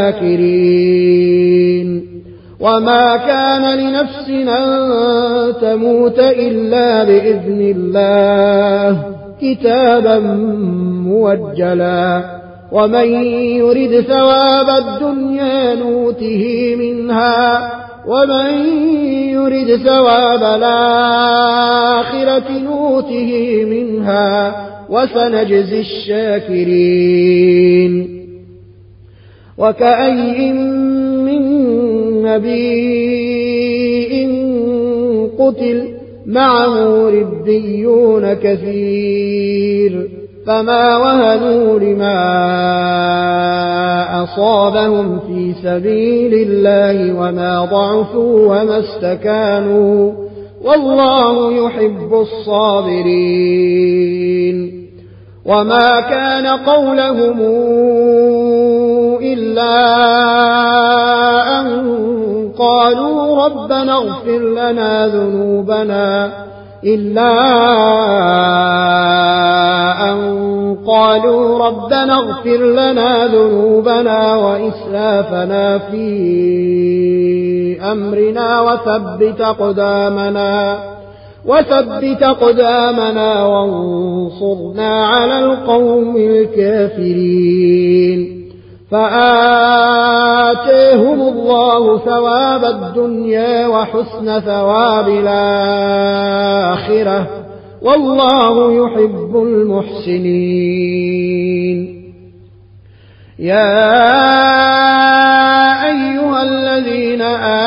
الشاكرين وما كان لنفس أن تموت إلا بإذن الله كتابا موجلا ومن يرد ثواب الدنيا نوته منها ومن يرد ثواب الآخرة نوته منها وسنجزي الشاكرين وكأي من نبي قتل معه ربيون كثير فما وهنوا لما أصابهم في سبيل الله وما ضعفوا وما استكانوا والله يحب الصابرين وما كان قولهم إلا أن قالوا ربنا اغفر لنا ذنوبنا وإسرافنا في أمرنا وثبت أقدامنا وانصرنا على القوم الكافرين فآتيهم الله ثواب الدنيا وحسن ثواب الآخرة والله يحب المحسنين يا أيها الذين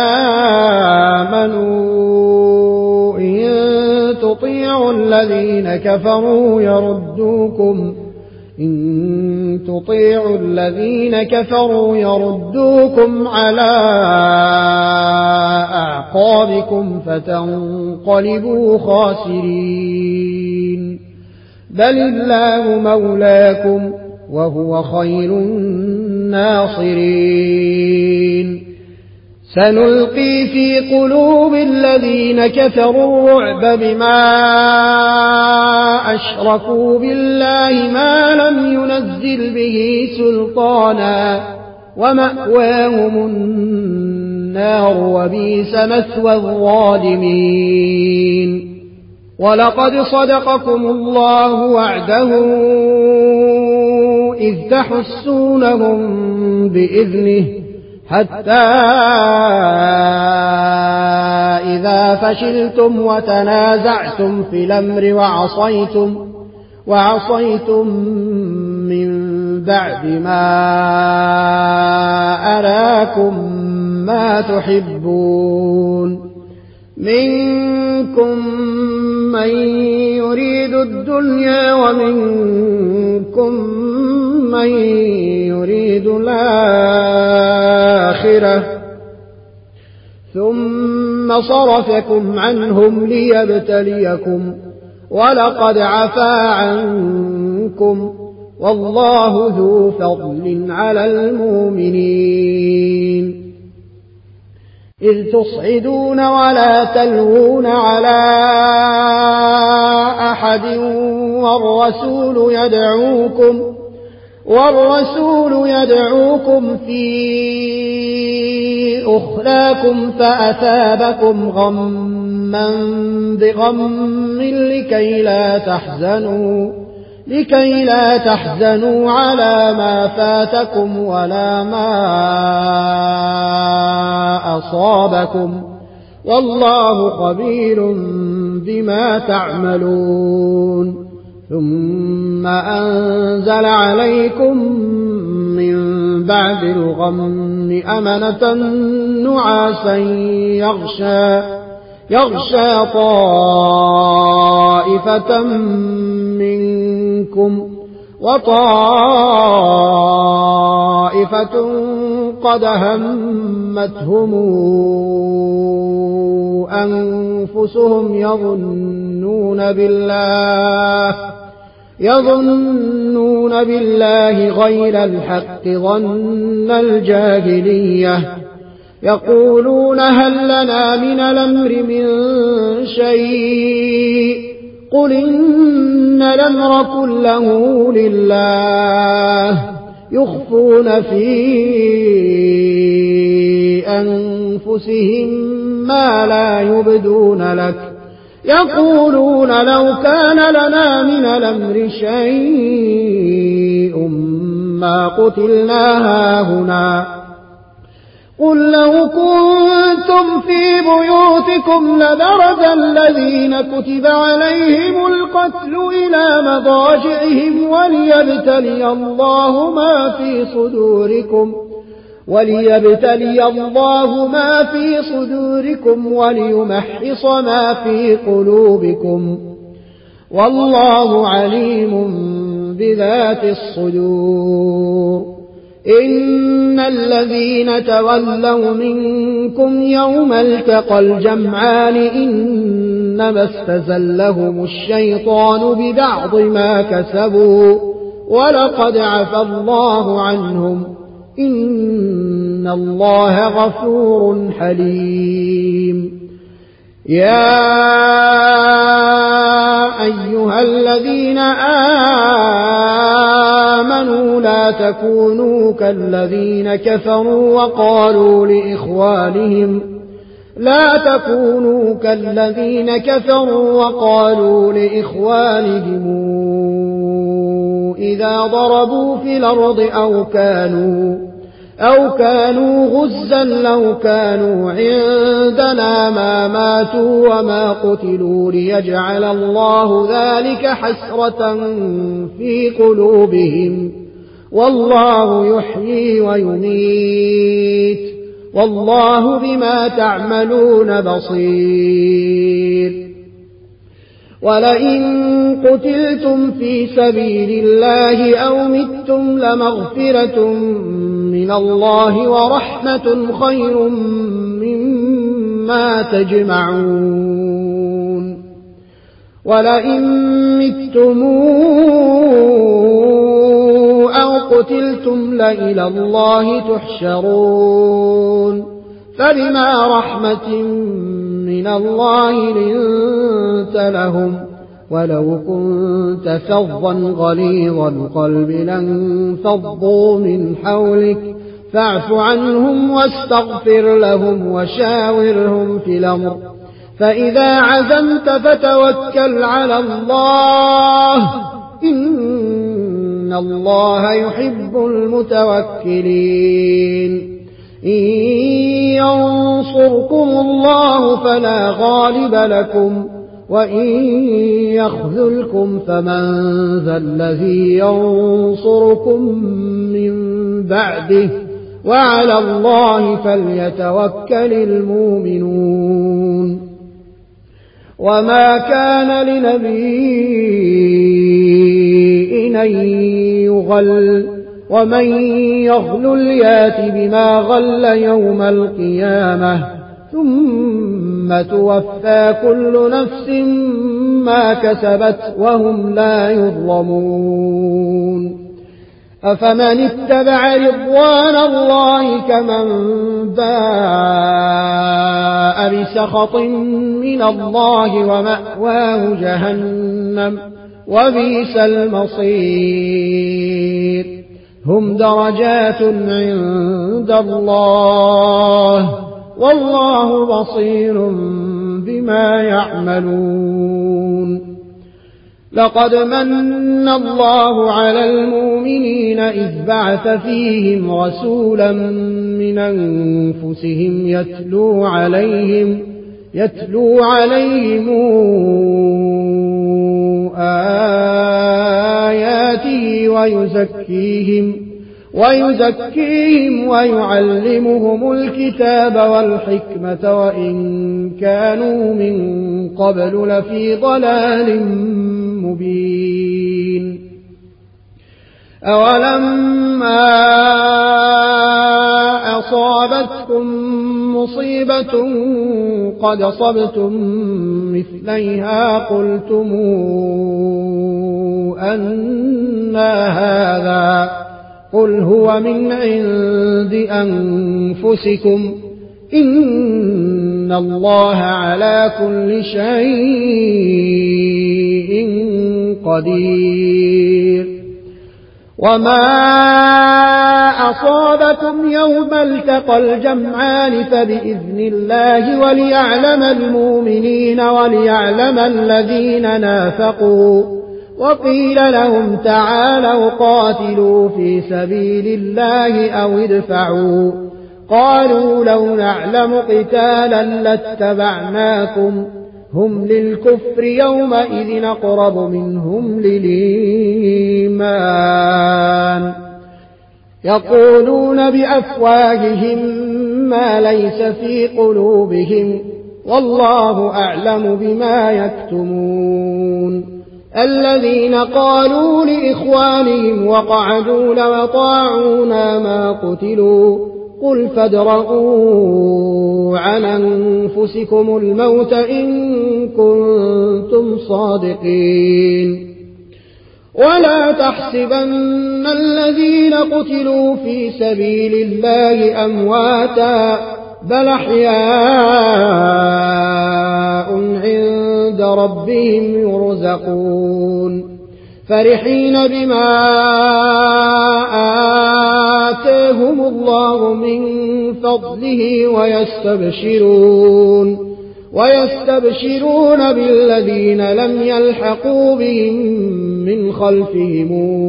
آمنوا إن تطيعوا الذين كفروا يردوكم على أعقابكم فتنقلبوا خاسرين بل الله مولاكم وهو خير الناصرين سنلقي في قلوب الذين كفروا الرعب بما أشركوا بالله ما لم ينزل به سلطانا ومأواهم النار وبئس مثوى الظالمين ولقد صدقكم الله وعده إذ تحسونهم بإذنه حتى إذا فشلتم وتنازعتم في الأمر وعصيتم من بعد ما أراكم ما تحبون منكم من يريد الدنيا ومنكم من يريد الآخرة ثم صرفكم عنهم ليبتليكم ولقد عفا عنكم والله ذو فضل على المؤمنين إذ تصعدون ولا تلوون على أحد والرسول يدعوكم في أخراكم فأثابكم غما بغم لكي لا تحزنوا على ما فاتكم ولا ما أصابكم والله خبير بما تعملون ثم أنزل عليكم من بعد الغم أمنة نعاسا يغشى طائفة منكم وطائفة قد همتهم يظنون بالله غير الحق ظن الجاهلية يقولون هل لنا من الأمر من شيء قل إن الأمر كله لله يخفون في أنفسهم ما لا يبدون لك يقولون لو كان لنا من الأمر شيء ما قتلنا هاهنا قل لو كنتم في بيوتكم لبرز الذين كتب عليهم القتل إلى مضاجعهم وليبتلي الله ما في صدوركم وليمحص ما في قلوبكم والله عليم بذات الصدور إن الذين تولوا منكم يوم التقى الجمعان إنما استزلهم الشيطان ببعض ما كسبوا ولقد عفى الله عنهم إن الله غفور حليم يا أيها الذين آمنوا لا تكونوا كالذين كفروا وقالوا لإخوانهم إذا ضربوا في الأرض أو كانوا غزا لو كانوا عندنا ما ماتوا وما قتلوا ليجعل الله ذلك حسرة في قلوبهم والله يحيي ويميت والله بما تعملون بصير ولئن قتلتم في سبيل الله أو متم لمغفرة من الله ورحمة خير مما تجمعون ولئن متم أو قتلتم لإلى الله تحشرون فبما رحمة من الله لنت لهم ولو كنت فظا غليظ القلب لانفضوا من حولك فاعف عنهم واستغفر لهم وشاورهم في الأمر فإذا عزمت فتوكل على الله إن الله يحب المتوكلين إن ينصركم الله فلا غالب لكم وإن يخذلكم فمن ذا الذي ينصركم من بعده وعلى الله فليتوكل المؤمنون وما كان لنبي أن يغل ومن يغل يات بما غل يوم القيامة ثم توفى كل نفس ما كسبت وهم لا يظلمون أفمن اتبع رضوان الله كمن باء بسخط من الله ومأواه جهنم وبئس المصير هم درجات عند الله والله بصير بما يعملون لقد من الله على المؤمنين إذ بعث فيهم رسولا من أنفسهم يتلو عليهم آياته ويزكيهم ويعلمهم الكتاب والحكمة وإن كانوا من قبل لفي ضلال مبين أولما أصابتكم مصيبة قد أصبتم مثليها قلتم أنى هذا قل هو من عند أنفسكم إن الله على كل شيء قدير وما أصابكم يوم التقى الجمعان فبإذن الله وليعلم المؤمنين وليعلم الذين نافقوا وقيل لهم تعالوا قاتلوا في سبيل الله أو ادفعوا قالوا لو نعلم قتالا لاتبعناكم هم للكفر يومئذ أقرب منهم للإيمان يقولون بأفواههم ما ليس في قلوبهم والله أعلم بما يكتمون الذين قالوا لإخوانهم وقعدوا لو طاعونا ما قتلوا قل فادرءوا عن أنفسكم الموت إن كنتم صادقين ولا تحسبن الذين قتلوا في سبيل الله أمواتا بل أحياء عند ربهم يرزقون فرحين بما آتاهم الله من فضله ويستبشرون بالذين لم يلحقوا بهم من خلفهم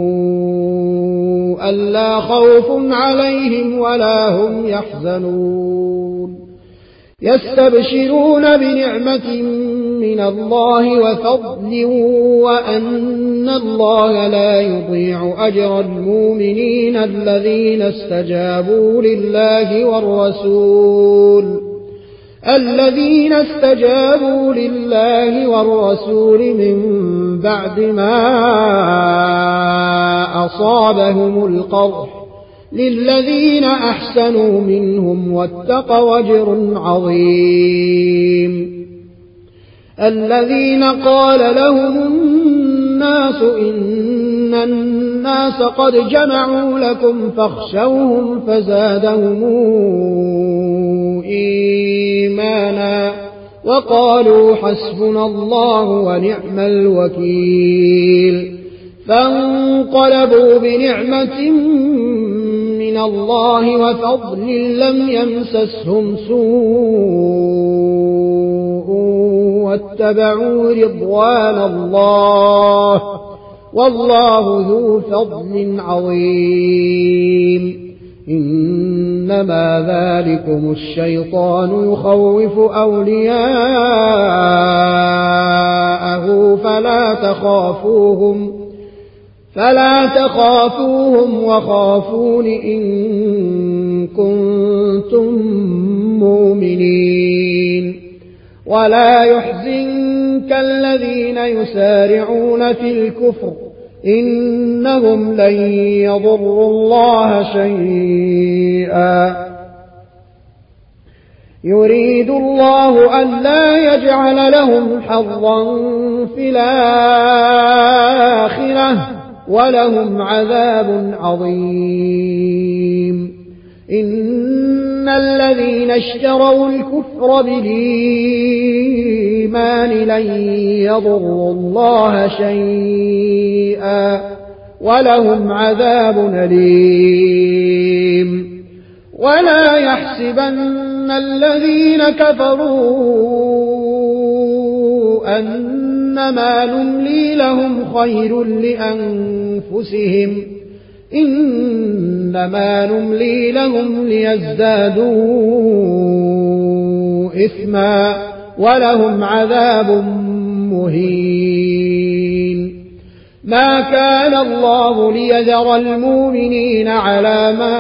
ألا خوف عليهم ولا هم يحزنون يستبشرون بنعمة من الله وفضل وأن الله لا يضيع أجر المؤمنين الذين استجابوا لله والرسول من بعد ما أصابهم القرح للذين أحسنوا منهم واتقوا أجر عظيم الذين قال لهم الناس إن الناس قد جمعوا لكم فاخشوهم فزادهم إيمانا وقالوا حسبنا الله ونعم الوكيل فانقلبوا بنعمة من الله وفضل لم يمسسهم سوء واتبعوا رضوان الله والله ذو فضل عظيم إنما ذلكم الشيطان يخوف أولياءه فلا تخافوهم وخافون إن كنتم مؤمنين ولا يحزنك الذين يسارعون في الكفر إنهم لن يضروا الله شيئا يريد الله ألا يجعل لهم حظا في الآخرة ولهم عذاب عظيم إن الذين اشتروا الكفر بالإيمان لن يضروا الله شيئا ولهم عذاب أليم ولا يحسبن الذين كفروا أنما نملي لهم خير لأنفسهم إنما نملي لهم ليزدادوا إثما ولهم عذاب مهين ما كان الله ليذر المؤمنين على ما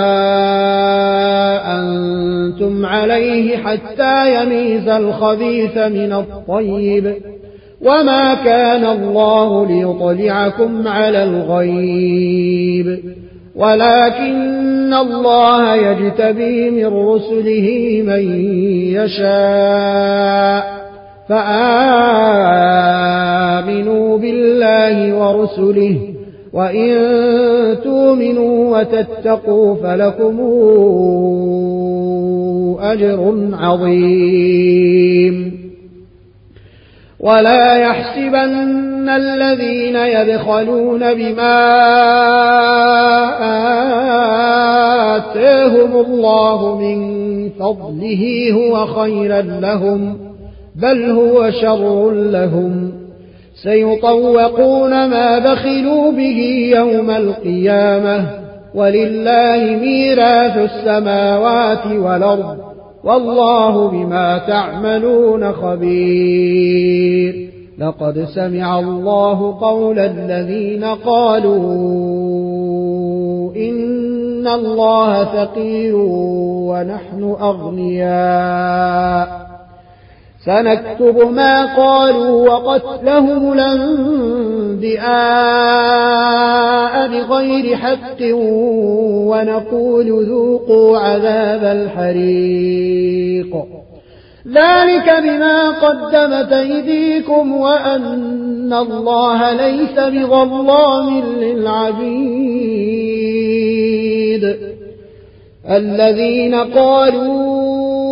أنتم عليه حتى يميز الخبيث من الطيب وما كان الله ليطلعكم على الغيب ولكن الله يجتبي من رسله من يشاء فآمنوا بالله ورسله وإن تؤمنوا وتتقوا فلكم أجر عظيم ولا يحسبن الذين يبخلون بما آتاهم الله من فضله هو خيرا لهم بل هو شر لهم سيطوقون ما بخلوا به يوم القيامة ولله ميراث السماوات والأرض والله بما تعملون خبير لقد سمع الله قول الذين قالوا إن الله فقير ونحن أغنياء سنكتب ما قالوا وقتلهم الأنبياء بغير حق ونقول ذوقوا عذاب الحريق ذلك بما قدمت أيديكم وأن الله ليس بظلام للعبيد الذين قالوا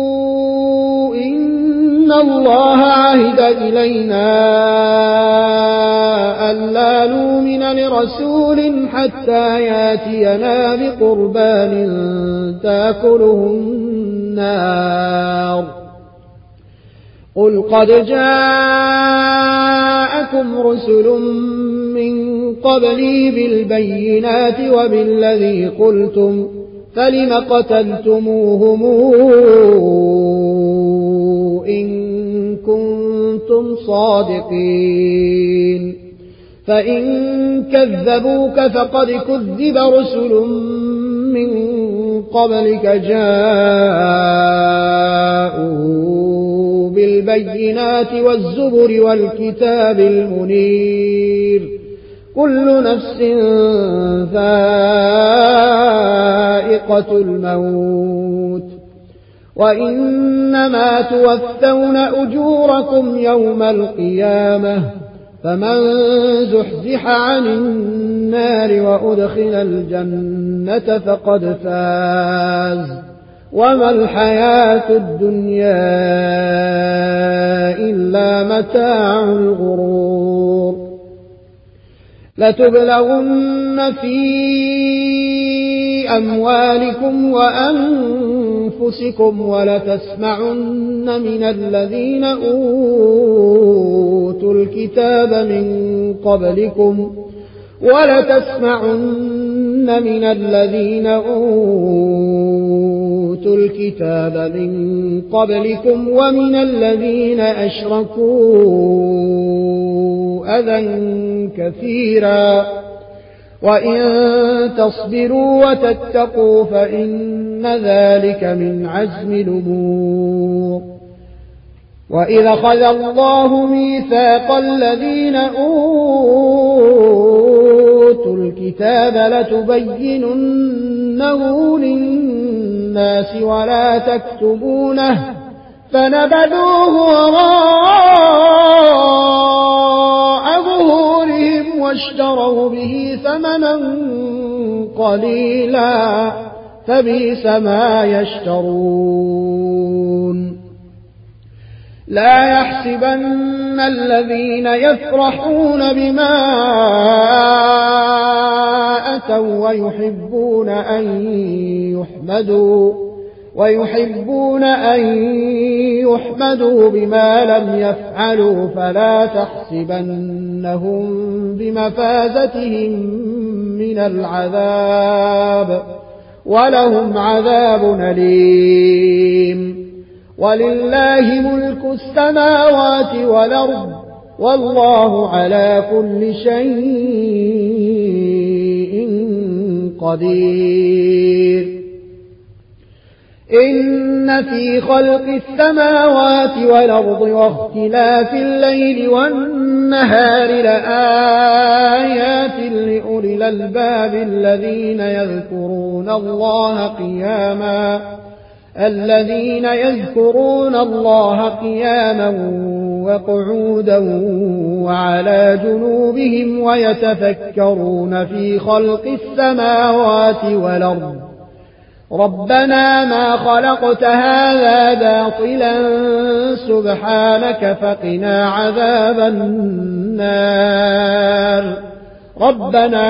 إن الله عهد إلينا ألا نؤمن لرسول حتى ياتينا بقربان تأكله النار قل قد جاءكم رسل من قبلي بالبينات وبالذي قلتم فلم قتلتموهم إن كنتم صادقين فإن كذبوك فقد كذب رسل من قبلك جاءوا بالبينات والزبر والكتاب المنير كل نفس ذائقة الموت وإنما توفون أجوركم يوم القيامة فمن زحزح عن النار وأدخل الجنة فقد فاز وما الحياة الدنيا إلا متاع الغرور لتبلغن في أموالكم وأنفسكم ولتسمعن من الذين أوتوا الكتاب من قبلكم ومن الذين أشركوا أذى كثيرا وإن تصبروا وتتقوا فإن ذلك من عزم الأمور وإذا أخذ الله ميثاق الذين أوتوا الكتاب لتبيننه للناس ولا تكتمونه فنبذوه وراء ظهورهم واشتروا به ثمنا قليلا فبئس ما يشترون لا يحسبن الذين يفرحون بما أتوا ويحبون أن يحمدوا بما لم يفعلوا فلا تحسبنهم بمفازتهم من العذاب ولهم عذاب أليم ولله ملك السماوات والأرض والله على كل شيء قدير إن في خلق السماوات والأرض واختلاف الليل والنهار والنهار لآيات لأولي الألباب الذين يذكرون الله قياما وقعودا وعلى جنوبهم ويتفكرون في خلق السماوات والأرض ربنا ما خلقت هذا باطلا سبحانك فقنا عذاب النار ربنا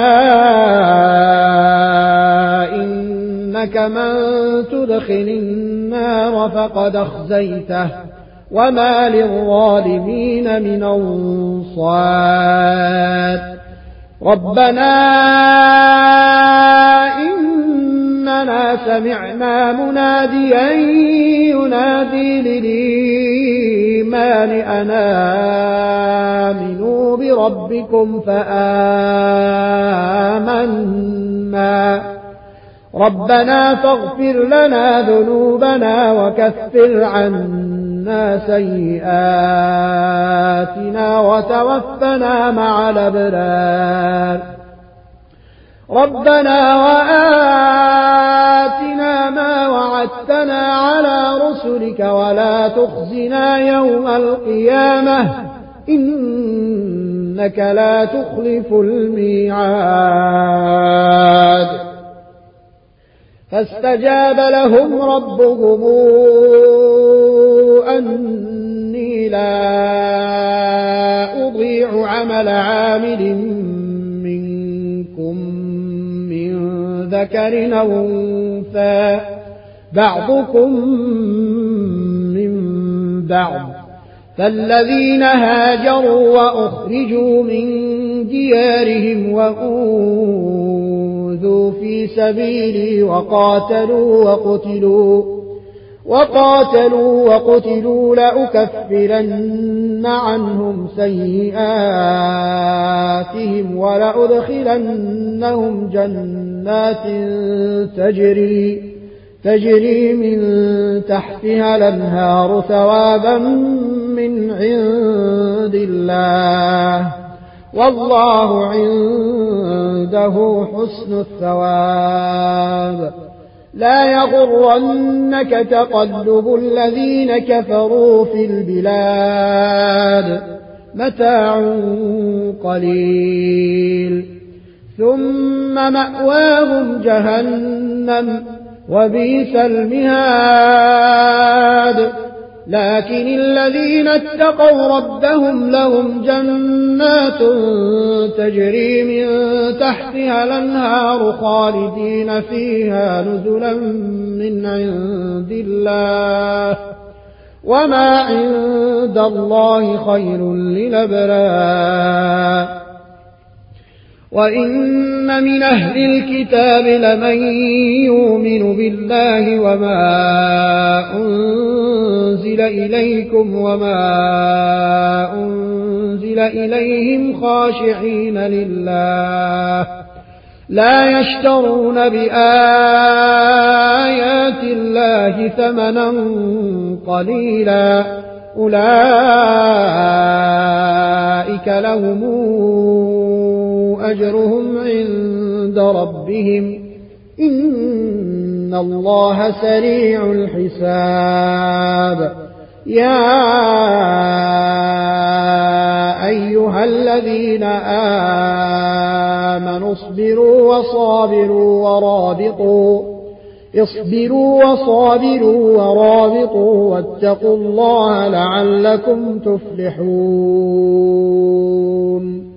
إنك من تدخل النار فقد أخزيته وما للظالمين من أنصار ربنا إننا سمعنا مناديا ينادي للإيمان أن آمنوا بربكم فآمنا ربنا فاغفر لنا ذنوبنا وكفر عنا سيئاتنا وتوفنا مع الأبرار ربنا وآتنا ما وعدتنا على رسلك ولا تخزنا يوم القيامة إنك لا تخلف الميعاد فاستجاب لهم ربهم أني لا أضيع عمل عامل منكم من ذكر أو أنثى بعضكم من بعض فالذين هاجروا وأخرجوا من ديارهم وأوذوا في سبيلي وقاتلوا وقتلوا لأكفرن عنهم سيئاتهم ولأدخلنهم جنات تجري من تحتها الأنهار ثوابا من عند الله والله عنده حسن الثواب لا يغرنك تقلب الذين كفروا في البلاد متاع قليل ثم مأواهم جهنم وبئس المهاد لكن الذين اتقوا ربهم لهم جنات تجري من تحتها الأنهار خالدين فيها نزلا من عند الله وما عند الله خير للأبرار وإن من أهل الكتاب لمن يؤمن بالله وما أنزل إليكم وما أنزل إليهم خاشعين لله لا يشترون بآيات الله ثمنا قليلا أولئك لهم أجرهم عند ربهم إن الله سريع الحساب يا أيها الذين آمنوا اصبروا وصابروا ورابطوا واتقوا الله لعلكم تفلحون